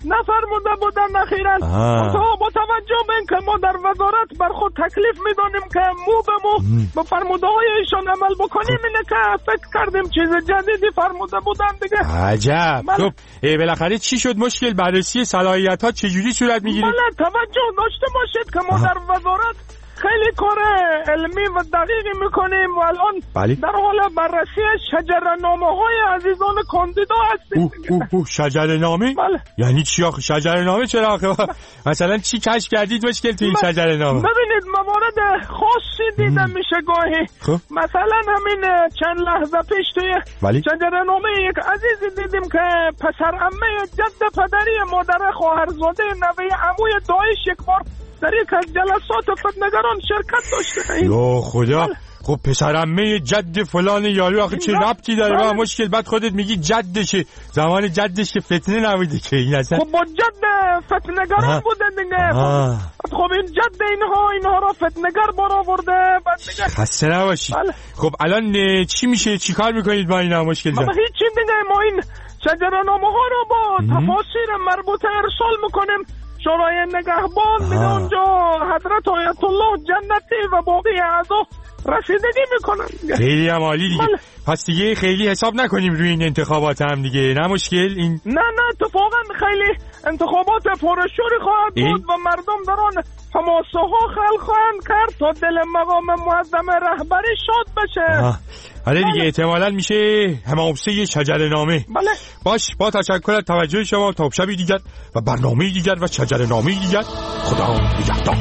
نفرموده بودن اخیراً. با توجه به اینکه ما در وزارت بر خود تکلیف میدونیم که مو به مو به فرموده های ایشان عمل بکنیم، اینه که فکر کردیم چیز جدیدی فرموده بودن دیگه. عجب. خب بالاخره چی شد؟ مشکل بررسی صلاحیت ها چجوری صورت میگیره؟ بله توجه داشته باشید که ما در وزارت خیلی کار علمی و دقیقی میکنیم و الان در حال بررسی شجره‌نامه های عزیزان کاندیدا هستیم. شجره‌نامه؟ بله. یعنی چی آخه شجره‌نامه؟ چرا آخه مثلا چی کشف کردید مشکل تو این شجره‌نامه؟ ببینید موارد خاصی دیده میشه گاهی. مثلا همین چند لحظه پیش توی شجره‌نامه یک عزیزی دیدیم که پسر عمه جد پدری مادر خواهرزاده نوه عموی داعش یک بار در یک از جلسات فتنگران شرکت داشته. یا خدا. خب پسرعمه جد فلان یارو آخه چه ربطی داره با مشکل؟ بعد خودت میگی جدشه، زمان جدش که فتنه نبوده که این اصلا. خب با جد فتنگران بوده دیگه. خب این جد اینها را فتنگر برآورده. خسته نباشی. خب الان چی میشه؟ چی کار میکنید با اینا مشکل جان؟ هیچی دیگه، ما این شجره‌نامه ها رو با تفاسیر مربوطه ارسال میکنیم شورای نگهبان دیگه. اونجا حضرت آیت الله جنتی و باقی اعضا رسیدگی میکنن. خیلی هم عالی دیگه. پس دیگه خیلی حساب نکنیم روی این انتخابات هم دیگه، نه مشکل این؟ نه اتفاقا خیلی انتخابات پرشوری خواهد بود و مردم در آن حماسه ها خلق خواهند کرد تا دل مقام معظم رهبری شاد بشه. حالا دیگه احتمالاً میشه حماسه شجره‌نامه. بله. باش، با تشکر از توجه شما. تا شبی دیگر و برنامه دیگر و شجره‌نامه دیگر. خدا نگهدار.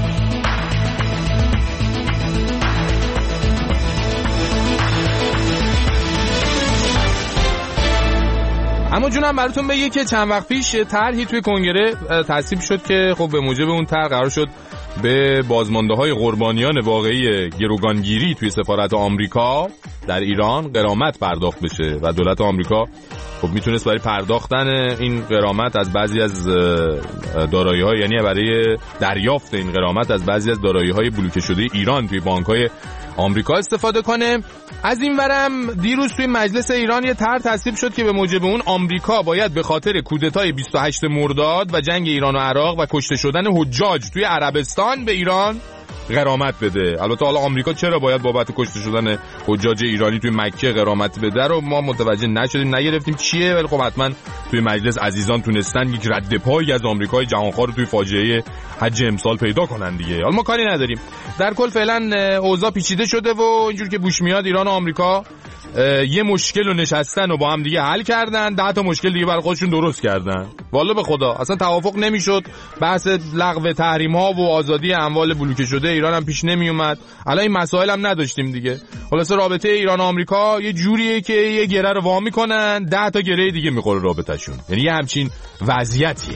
اما جونم براتون بگه که چند وقت پیش طرحی توی کنگره تصویب شد که خب به موجب اون طرح قرار شد به بازمانده‌های قربانیان واقعی گروگانگیری توی سفارت آمریکا در ایران غرامت پرداخت بشه و دولت آمریکا خب میتونست برای پرداختن این غرامت از بعضی از دارایی‌ها، یعنی برای دریافت این غرامت از بعضی از دارایی‌های بلوکه شده ایران توی بانک‌های آمریکا استفاده کنه. از این ورم دیروز توی مجلس ایران یه طرح تصویب شد که به موجب اون آمریکا باید به خاطر کودتای 28 مرداد و جنگ ایران و عراق و کشته شدن حجاج توی عربستان به ایران غرامت بده. البته حالا آمریکا چرا باید بابت کشته شدن حجاج ایرانی توی مکه غرامت بده رو ما متوجه نشدیم، نگرفتیم چیه، ولی خب حتما توی مجلس عزیزان تونستن یک رد پایی از آمریکای جهانخوار رو توی فاجعه حج امسال پیدا کنن دیگه. حالا ما کاری نداریم. در کل فعلا اوضاع پیچیده شده و اینجور که بوش میاد ایران و آمریکا یه مشکل رو نشستن و با هم دیگه حل کردن، 10 تا مشکل دیگه برای خودشون درست کردن. والله به خدا اصلا توافق نمیشد. بحث لغو تحریم ها و آزادی اموال بلوکه شده ایران هم پیش نمی اومد. الان این مسائل هم نداشتیم دیگه. خلاص رابطه ایران و آمریکا یه جوریه که یه گره رو وا میکنن، 10 تا گره دیگه میخوره رابطه‌شون. یعنی یه همچین وضعیتیه.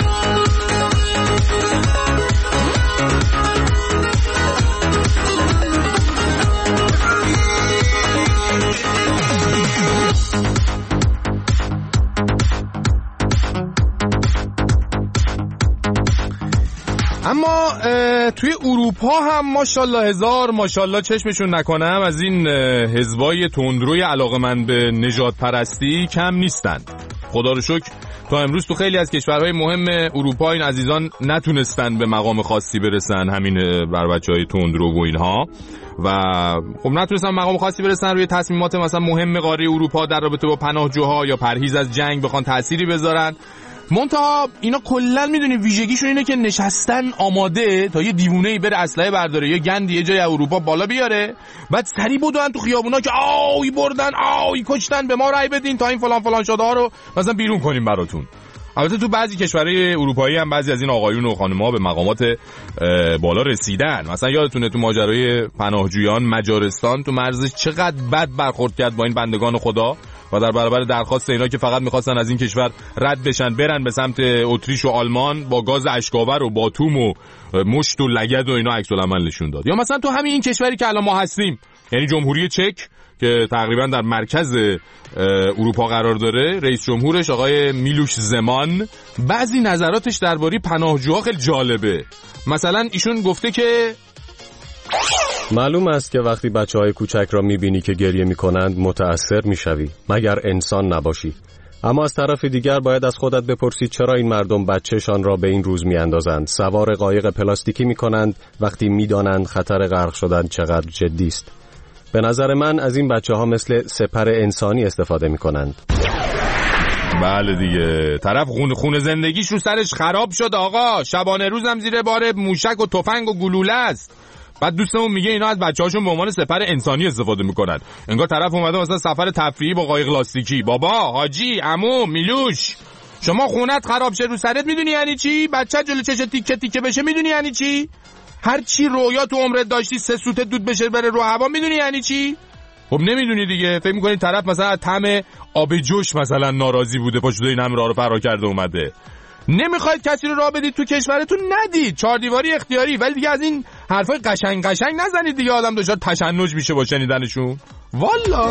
اما توی اروپا هم ماشاءالله هزار ماشاءالله چشمشون نکنم از این حزبای تندروی علاقه‌مند به نژاد پرستی کم نیستند. خدا رو شکر تا امروز تو خیلی از کشورهای مهم اروپا این عزیزان نتونستن به مقام خاصی برسن، همین بر بچهای تندرو و اینها، و خب نتونستن مقام خاصی برسن روی تصمیمات مثلا مهم قاره اروپا در رابطه با پناهجوها یا پرهیز از جنگ بخوان تأثیری بذارن. منتها اینا کلا میدونی ویژگیشون اینه که نشستن آماده تا یه دیوونه‌ای بره اسلحه برداره یه گندی یه جای اروپا بالا بیاره، بعد سری بدون تو خیابونا که آی بردن آی کشتن به ما رای بدین تا این فلان فلان شده ها رو مثلا بیرون کنیم براتون. البته تو بعضی کشورهای اروپایی هم بعضی از این آقایون و خانم‌ها به مقامات بالا رسیدن. مثلا یادتونه تو ماجرای پناهجویان مجارستان تو مرزش چقدر بد برخورد کرد با این بندگان خدا و در برابر درخواست اینا که فقط می‌خواستن از این کشور رد بشن برن به سمت اتریش و آلمان با گاز اشکاور و باتوم و مشت و لگد و اینا عکس العمل نشون داد. یا مثلا تو همین این کشوری که الان ما هستیم، یعنی جمهوری چک که تقریبا در مرکز اروپا قرار داره، رئیس جمهورش آقای میلوش زمان بعضی نظراتش درباره پناهجوها خیلی جالبه. مثلا ایشون گفته که معلوم است که وقتی بچه‌های کوچک را می‌بینی که گریه می‌کنند متأثر می‌شوی، مگر انسان نباشی. اما از طرف دیگر باید از خودت بپرسی چرا این مردم بچه‌شان را به این روز می‌اندازند، سوار قایق پلاستیکی می‌کنند وقتی می‌دانند خطر غرق شدن چقدر جدی است. به نظر من از این بچه‌ها مثل سپر انسانی استفاده می‌کنند. بله دیگه، طرف خون زندگیش رو سرش خراب شد آقا، شبانه روزم زیر بار موشک و تفنگ و گلوله است. بعد دوستمون میگه اینا از بچه‌هاشون به عنوان سپر انسانی استفاده میکنن. انگار طرف اومده مثلا سفر تفریحی با قایق لاستیکی. بابا، حاجی، عمو، میلوش، شما خونت خراب شه رو سرت میدونی یعنی چی؟ بچه جلو چش تیکه تیکه بشه میدونی یعنی چی؟ هر چی رویا تو عمرت داشتی 3 سوت دود بشه بره رو هوا میدونی یعنی چی؟ خب نمیدونی دیگه. فکر میکنی طرف مثلا از طعم آب جوش مثلا ناراضی بوده، پاشو این همه راه رو فرار کرده اومده. نمیخواید کسی رو راه بدید تو کشورتون ندید، 4 دیواری اختیاری. ولی دیگه از این حرفای قشنگ نزنید دیگه، آدم دچار تشنج میشه با شنیدنشون. والا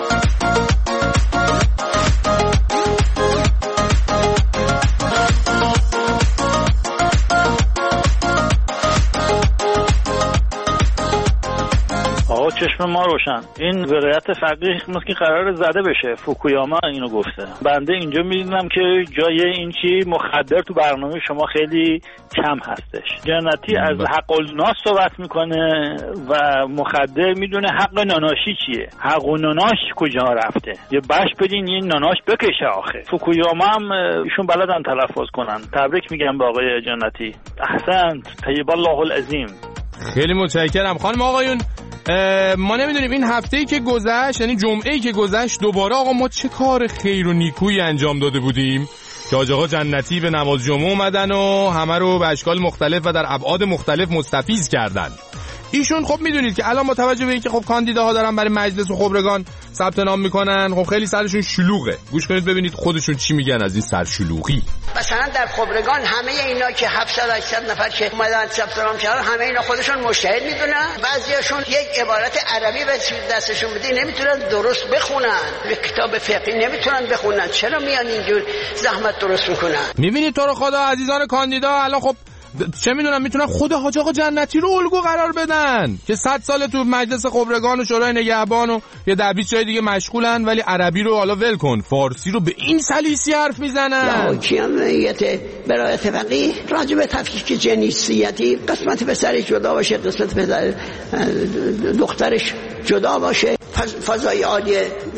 چشم ما روشن. این ولایت فقیه که قرار زده بشه، فوکویاما اینو گفته. بنده اینجا میدونم که جای این چی مخدر تو برنامه شما خیلی کم هستش. جنتی از حق الناس صحبت میکنه و مخدر میدونه حق ناناشی چیه، حق ناناش کجا رفته. یه بش بدین این ناناش بکشه آخه. فوکویاما هم ایشون بلدن تلفظ کنن. تبریک میگم به آقای جنتی. احسنت، طیب الله العظیم. خیلی متشکرم خانم. آقایون ما نمیدونیم این هفته‌ای که گذشت، یعنی جمعه‌ای که گذشت، دوباره آقا ما چه کار خیر و نیکویی انجام داده بودیم که حاج آقا جنتی به نماز جمعه اومدن و همه رو به اشکال مختلف و در ابعاد مختلف مستفیض کردن. ایشون خب میدونید که الان با توجه به اینکه خب کاندیداها دارن برای مجلس و خبرگان ثبت نام میکنن، خب خیلی سرشون شلوغه. گوش کنید ببینید خودشون چی میگن از این سرشلوغی. مثلا در خبرگان همه اینا که 700-800 نفر که اومدن ثبت نام کردن، همه اینا خودشون مجتهد میدونن. بعضیاشون یک عبارت عربی به دستشون بده نمیتونن درست بخونن، به کتاب فقهی نمیتونن بخونن. چرا میان اینجور زحمت درست میکنن؟ میبینید تو رو خدا عزیزان کاندیدا الان خب چه میدونم میتونن خود حاج آقا جنتی رو الگو قرار بدن که 100 سال تو مجلس خبرگان و شورای نگهبان و یه 10-20 جای دیگه مشغولن، ولی عربی رو حالا ول کن، فارسی رو به این سلیسی حرف میزنن. حاکمیت برای فقیه راجع به تفکیک جنسیتی قسمت پسرش جدا باشه، قسمت پسر دخترش جدا باشه، فضای عالی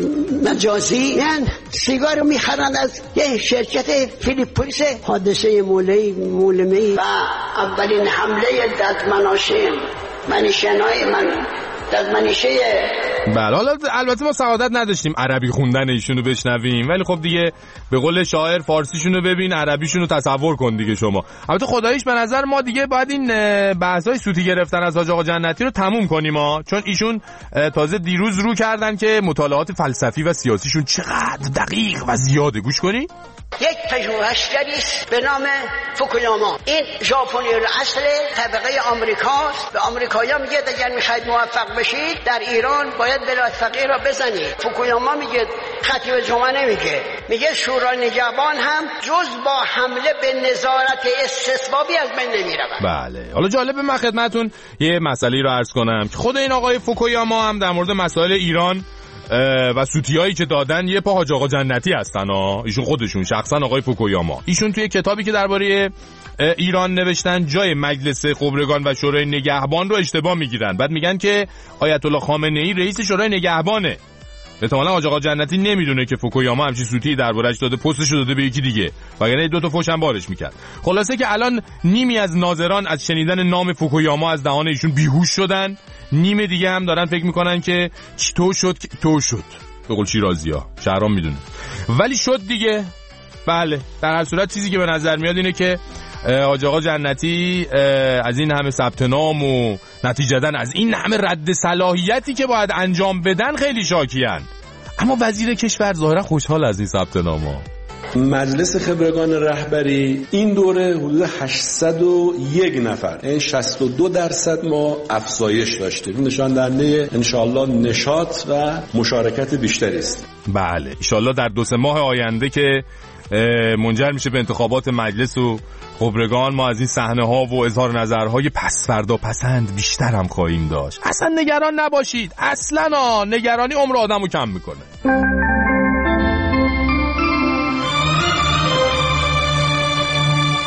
مجازی. من سیگار میخرن از یه شرکت فیلیپینز. حادثه مولمی و اولین حمله ددمناشه منیشنای من ددمنیشه. بله حالا البته ما سعادت نداشتیم عربی خوندن ایشونو بشنویم، ولی خب دیگه به قول شاعر فارسیشونو ببین عربیشونو تصور کن دیگه شما. البته خداییش به نظر ما دیگه باید این بحثای صوتی گرفتن از حاج آقا جنتی رو تموم کنیم چون ایشون تازه دیروز رو کردن که مطالعات فلسفی و سیاسیشون چقدر دقیق و زیاده. گوش کنی. یک پژوهشگری است به نام فوکویاما. این ژاپنی الاصل طبقه آمریکاست. به آمریکایی‌ها میگه اگر میخواید موفق بشید در ایران باید ولایت فقیه را بزنید. فوکویاما میگه خطیب جمعه نمیگه، میگه شورای نگهبان هم جز با حمله به نظارت استثبابی از بین نمیرود. بله حالا جالبه من خدمتتون یه مسئله رو عرض کنم که خود این آقای فوکویاما هم در مورد مسائل ایران و سوتیایی که دادن یه پا حاج آقا جنتی هستن ایشون خودشون شخصا آقای فوکویاما. ایشون توی کتابی که درباره ایران نوشتن جای مجلس خبرگان و شورای نگهبان رو اشتباه میگیرن. بعد میگن که آیت الله خامنه‌ای رئیس شورای نگهبانه. احتمالاً حاج آقا جنتی نمیدونه که فوکویاما همچین سوتی دربارش داده، پستش رو داده به یکی دیگه، وگرنه 2 تا فوش هم بارش میکرد. خلاصه که الان نیمی از ناظران از شنیدن نام فوکویاما از دهان ایشون بیهوش شدن، نیم دیگه هم دارن فکر میکنن که تو شد به قول شیرازی‌ها، شهرام میدونه ولی شد دیگه. بله در هر صورت چیزی که به نظر میاد اینه که حاج آقا جنتی از این همه ثبت نام و نتیجه‌اً از این همه رد صلاحیتی که باید انجام بدن خیلی شاکیان، اما وزیر کشور ظاهرا خوشحال از این ثبت نام‌ها. مجلس خبرگان رهبری این دوره حدود 801 نفر، این 62% ما افزایش داشتیم. نشان دهنده انشالله نشاط و مشارکت بیشتری است. بله انشالله در 2-3 ماه آینده که منجر میشه به انتخابات مجلس و خبرگان ما از این صحنه ها و اظهار نظرهای پس فردا پسند بیشتر هم خواهیم داشت. اصلا نگران نباشید، اصلا نگرانی عمر آدمو کم میکنه.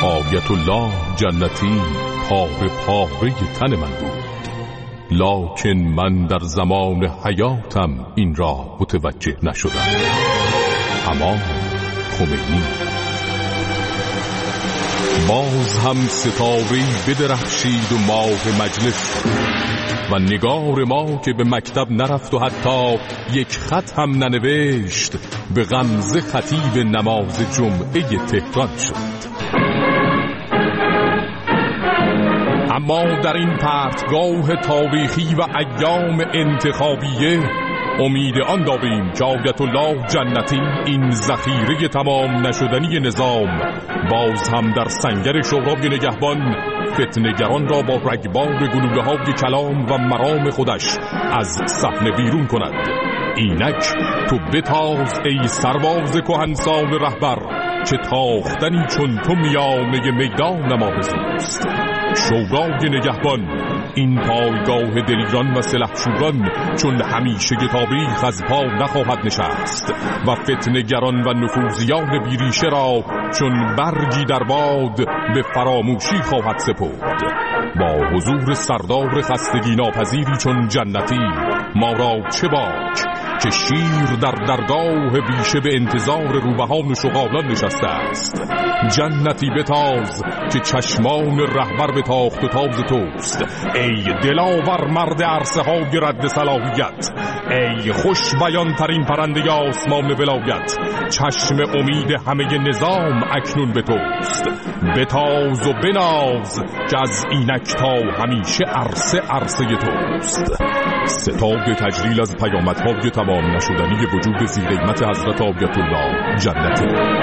آیت الله جنتی پاره پاره تن من بود، لکن من در زمان حیاتم این را متوجه نشدم. اما خمینی باز هم ستاره‌ای بدرخشید و ماه مجلس و نگار ما که به مکتب نرفت و حتی یک خط هم ننوشت به غمزه خطیب نماز جمعه تهران شد. اما در این پرتگاه تاریخی و ایام انتخابیه امید آن داریم که آیت الله جنتی این ذخیره تمام نشدنی نظام باز هم در سنگر شورای نگهبان فتنه‌گران را با رگبار گلوله‌های کلام و مرام خودش از صحنه بیرون کند. اینک تو بتاز ای سرباز کهنسال رهبر که تاختنی چون تو میانه میدان آرزوست. شورای نگهبان این پایگاه دلیران و سلحشوران چون همیشه تاریخ از پا نخواهد نشست و فتنه‌گران و نفوذیان بیریشه را چون برگی در باد به فراموشی خواهد سپرد. با حضور سردار خستگی ناپذیری چون جنتی ما را چه باک که شیر در درگاه بیشه به انتظار روبهان و شغالان نشسته است. جنتی بتاز که چشمان رهبر به تاخت و تاز توست. ای دلاور مرد عرصه های رد صلاحیت، ای خوش بیان ترین پرنده آسمان ولایت، چشم امید همه نظام اکنون به توست. بتاز و بناز که از اینک تا همیشه عرصه توست. ستاد تجلیل از پیامدهای تمام نشدنی وجود زیرقیمت حضرت آیت الله جنتی.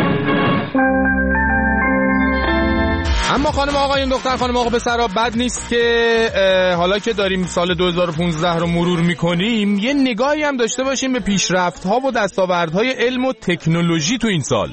اما خانم آقایون، دختر خانم آقا پسرا، بد نیست که حالا که داریم سال 2015 رو مرور میکنیم یه نگاهی هم داشته باشیم به پیشرفت‌ها و دستاوردهای علم و تکنولوژی تو این سال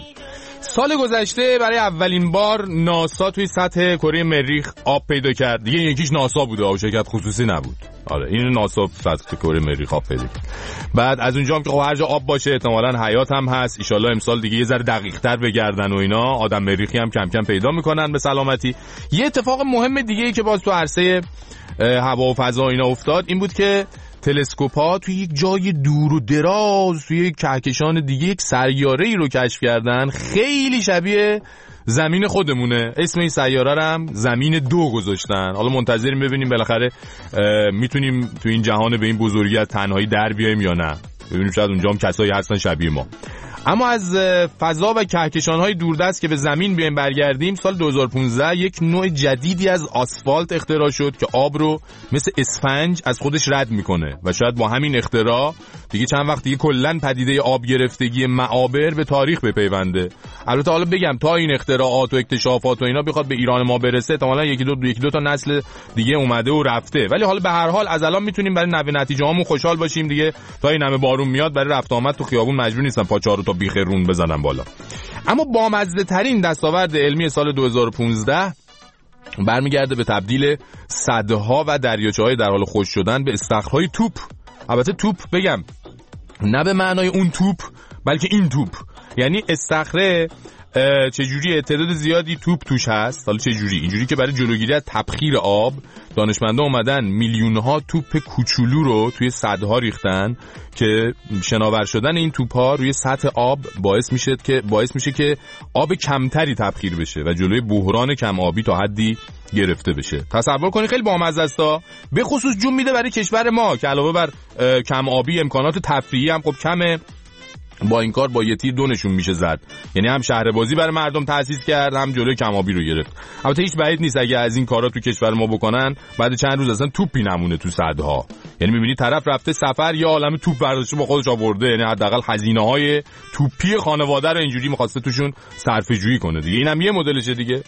گذشته. برای اولین بار ناسا توی سطح کره مریخ آب پیدا کرد. دیگه یکیش ناسا بوده، آب شرکت خصوصی نبود. آره این ناسا سطح کره مریخ آب پیدا کرد. بعد از اونجا هم که هر جا آب باشه احتمالاً حیات هم هست. ان شاءالله امسال دیگه یه ذره دقیق‌تر بگردن و اینا آدم مریخی هم کم کم پیدا میکنن به سلامتی. یه اتفاق مهم دیگه‌ای که باز تو عرصه هوا و فضا اینا افتاد این بود که تلسکوپ‌ها توی یک جای دور و دراز توی یک کهکشان دیگه یک سیاره‌ای رو کشف کردن خیلی شبیه زمین خودمونه. اسم این سیاره رو هم زمین 2 گذاشتن. حالا منتظریم ببینیم بالاخره میتونیم توی این جهان به این بزرگی از تنهایی در بیایم یا نه. ببینیم شاید اونجا هم کسایی هستن شبیه ما. اما از فضا و کهکشان‌های دوردست که به زمین بیایم برگردیم، سال 2015 یک نوع جدیدی از آسفالت اختراع شد که آب رو مثل اسفنج از خودش رد میکنه و شاید با همین اختراع دیگه چند وقت دیگه کلاً پدیده آب گرفتگی معابر به تاریخ بپیونده. البته حالا بگم تا این اختراعات و اکتشافات و اینا بخواد به ایران ما برسه احتمالاً یکی دو تا نسل دیگه اومده و رفته، ولی حالا به هر حال از الان میتونیم برای نتیجه‌هامون خوشحال باشیم دیگه. تا این همه بارون میاد برای رفت آمد تو خیابون مجبور نیستن پاچارو تا بیخرون بزنن بالا. اما بامزه ترین دستاورد علمی سال 2015 برمیگرده به تبدیل سدها و دریاچه‌های در حال خشک شدن به استخرهای توپ. البته توپ بگم نه به معنای اون توپ بلکه این توپ، یعنی استخره چجوری تعداد زیادی توپ توش هست. حالا چجوری؟ اینجوری که برای جلوگیری از تبخیر آب دانشمندان اومدن میلیون‌ها توپ کوچولو رو توی سدها ریختن که شناور شدن این توپ‌ها روی سطح آب باعث میشه که آب کمتری تبخیر بشه و جلوی بحران کم آبی تا حدی گرفته بشه. تصور کنید خیلی بامزه است. به خصوص جون میده برای کشور ما که علاوه بر کم آبی امکانات تفریحی هم خب کمه. با این کار با یه تیر دو نشون میشه زد، یعنی هم شهربازی برای مردم تأسیس کرد هم جلوی کم‌آبی رو گرفت. البته هیچ بعید نیست اگه از این کارا تو کشور ما بکنن بعد چند روز اصلا توپی نمونه تو سدها. یعنی میبینی طرف رفته سفر یا عالمه توپ برداشته با خودش آورده، یعنی حداقل هزینه‌های توپی خانواده رو اینجوری می‌خواسته توشون صرفه‌جویی کنه دیگه. اینم یه مدلشه دیگه.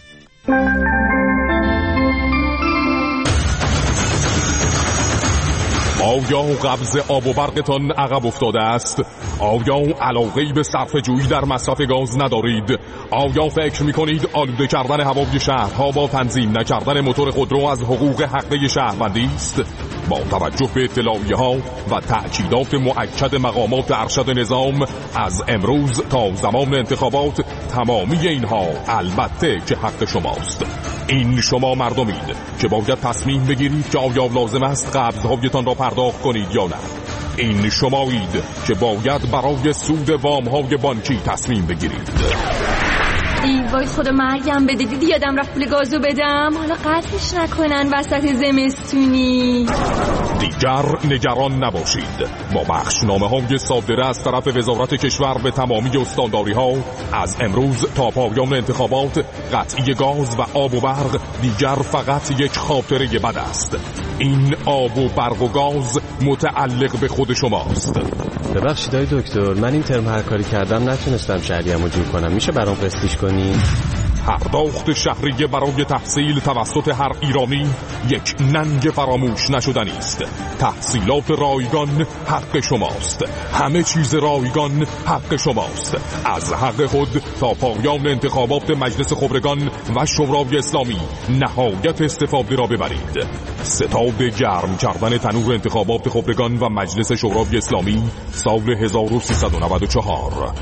آیا قبض آب و برقتان عقب افتاده است؟ آیا علاقه‌ای به صرفه‌جویی در مصرف گاز ندارید؟ آیا فکر می‌کنید آلوده کردن هوای شهرها با تنظیم نکردن موتور خودرو از حقوق حقه شهروندی است؟ با توجه به اطلاعیه‌ها و تأکیدات مؤکد مقامات ارشد نظام از امروز تا زمان انتخابات، تمامی اینها البته که حق شماست. این شما مردمید که باید تصمیم بگیرید که آیا لازم است قبض‌هایتان را پرداخت کنید یا نه. این شمایید که باید برای سود وام‌های بانکی تصمیم بگیرید. ای وای خدا مرگم بده، دیدی یادم رفت پول گازو بدم، حالا قطعش نکنن وسط زمستونی. دیگر نگران نباشید، با بخشنامه‌های صادره از طرف وزارت کشور به تمامی استانداری‌ها از امروز تا پایان انتخابات قطعی گاز و آب و برق دیگر فقط یک خاطره بد است. این آب و برق و گاز متعلق به خود شماست. ببخشید آقای دکتر، من این ترم هر کاری کردم نتونستم شهریه‌مو جور کنم، میشه برام قسطیش کنی؟ پرداخت شهریه برای تحصیل توسط هر ایرانی یک ننگ فراموش نشدنی است. تحصیلات رایگان حق شماست، همه چیز رایگان حق شماست. از حق خود تا پایان انتخابات مجلس خبرگان و شورای اسلامی نهایت استفاده را ببرید. ستاد گرم کردن تنور انتخابات خبرگان و مجلس شورای اسلامی سال 1394.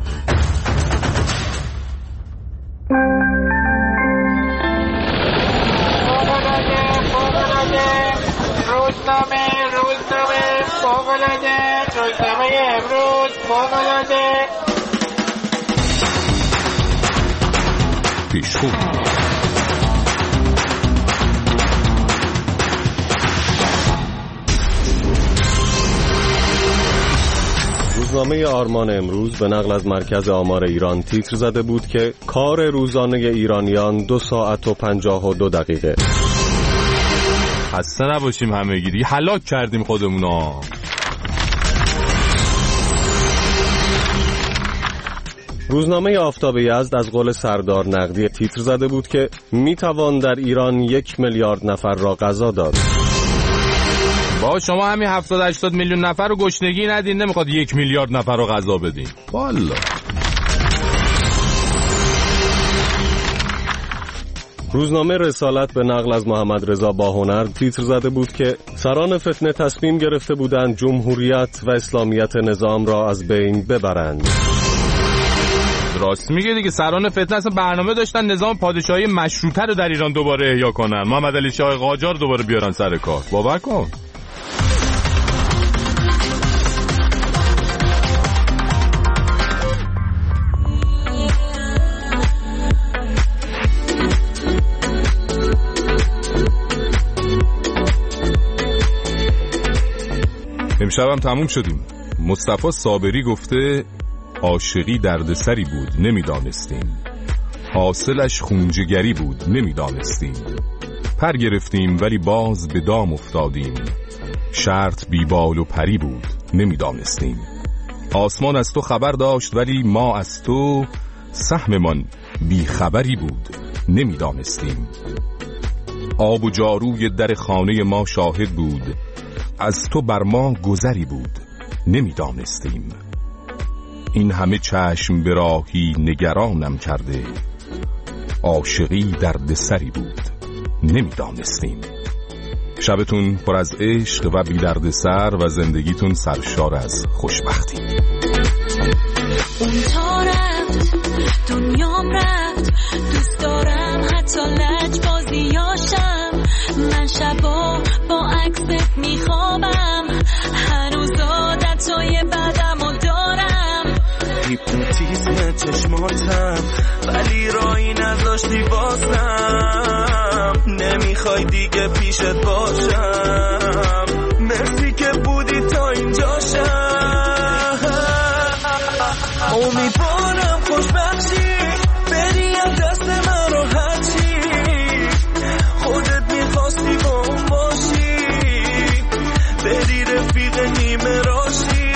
روزنامه امروز فوق‌العاده پیشخون. روزنامه آرمان امروز به نقل از مرکز آمار ایران تیتر زده بود که کار روزانه ایرانیان 2 ساعت و 52 دقیقه. خسته نباشیم همگی، هلاک کردیم خودمونا. روزنامه آفتاب یزد از قول سردار نقدی تیتر زده بود که میتوان در ایران 1 میلیارد نفر را غذا داد. با شما همین 70-80 میلیون نفر رو گشنگی ندین، نمیخواد 1 میلیارد نفر رو غذا بدین. والا روزنامه رسالت به نقل از محمد رضا باهنر تیتر زده بود که سران فتنه تصمیم گرفته بودند جمهوریت و اسلامیت نظام را از بین ببرند. راست میگه دیگه، سران فتنه اصلا برنامه داشتن نظام پادشاهی مشروطه رو در ایران دوباره احیا کنن، محمد علی شاه قاجار دوباره بیارن سر کار. باور کن. امشبم تموم شدیم. مصطفی صابری گفته عاشقی دردسری بود نمیدانستیم، حاصلش خونجگری بود نمیدانستیم، پر گرفتیم ولی باز به دام افتادیم، شرط بی بال و پری بود نمیدانستیم، آسمان از تو خبر داشت ولی ما از تو سهممان بی خبری بود نمیدانستیم، آب و جاروی در خانه ما شاهد بود، از تو بر ما گذری بود نمیدانستیم، این همه چشم به راهی نگرانم کرده، عاشقی دردسری بود نمیدانستیم. شبتون پر از عشق و بی دردسر و زندگیتون سرشار از خوشبختی. اون تا رفت دنیام رفت، دوست دارم حتی لجبازیاشم، من شبا با عکست میخوابم، هنوز عادتای بدمو دارم، هیپنوتیزم چشماتم ولی رایی نذاشتی بازم، نمیخوای دیگه پیشت باشم، مرسی که بودی تا اینجاشم، امیدوارم خوشبخشی بری از دست من رو هرچی خودت میخواستی با اون باشی، بری رفیق نیمه راشی،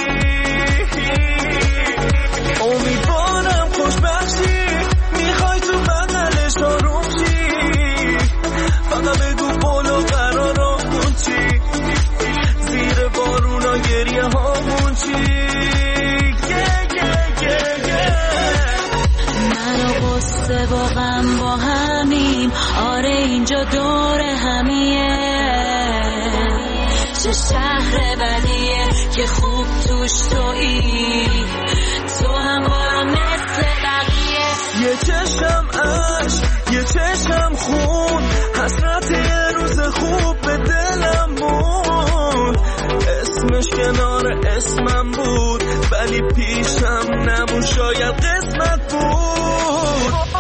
امیدوارم خوشبخشی میخوای تو بغلش آروم شی، فقط بگو قول و قرارم چی، دور همیه، چه شهر بدیه که خوب توش تویی، تو هم برو مثل بقیه. یه چشم عشق یه چشم خون، حسرت یه روز خوب به دلم بود، اسمش کنار اسمم بود ولی پیشم نبود، شاید قسمت بود.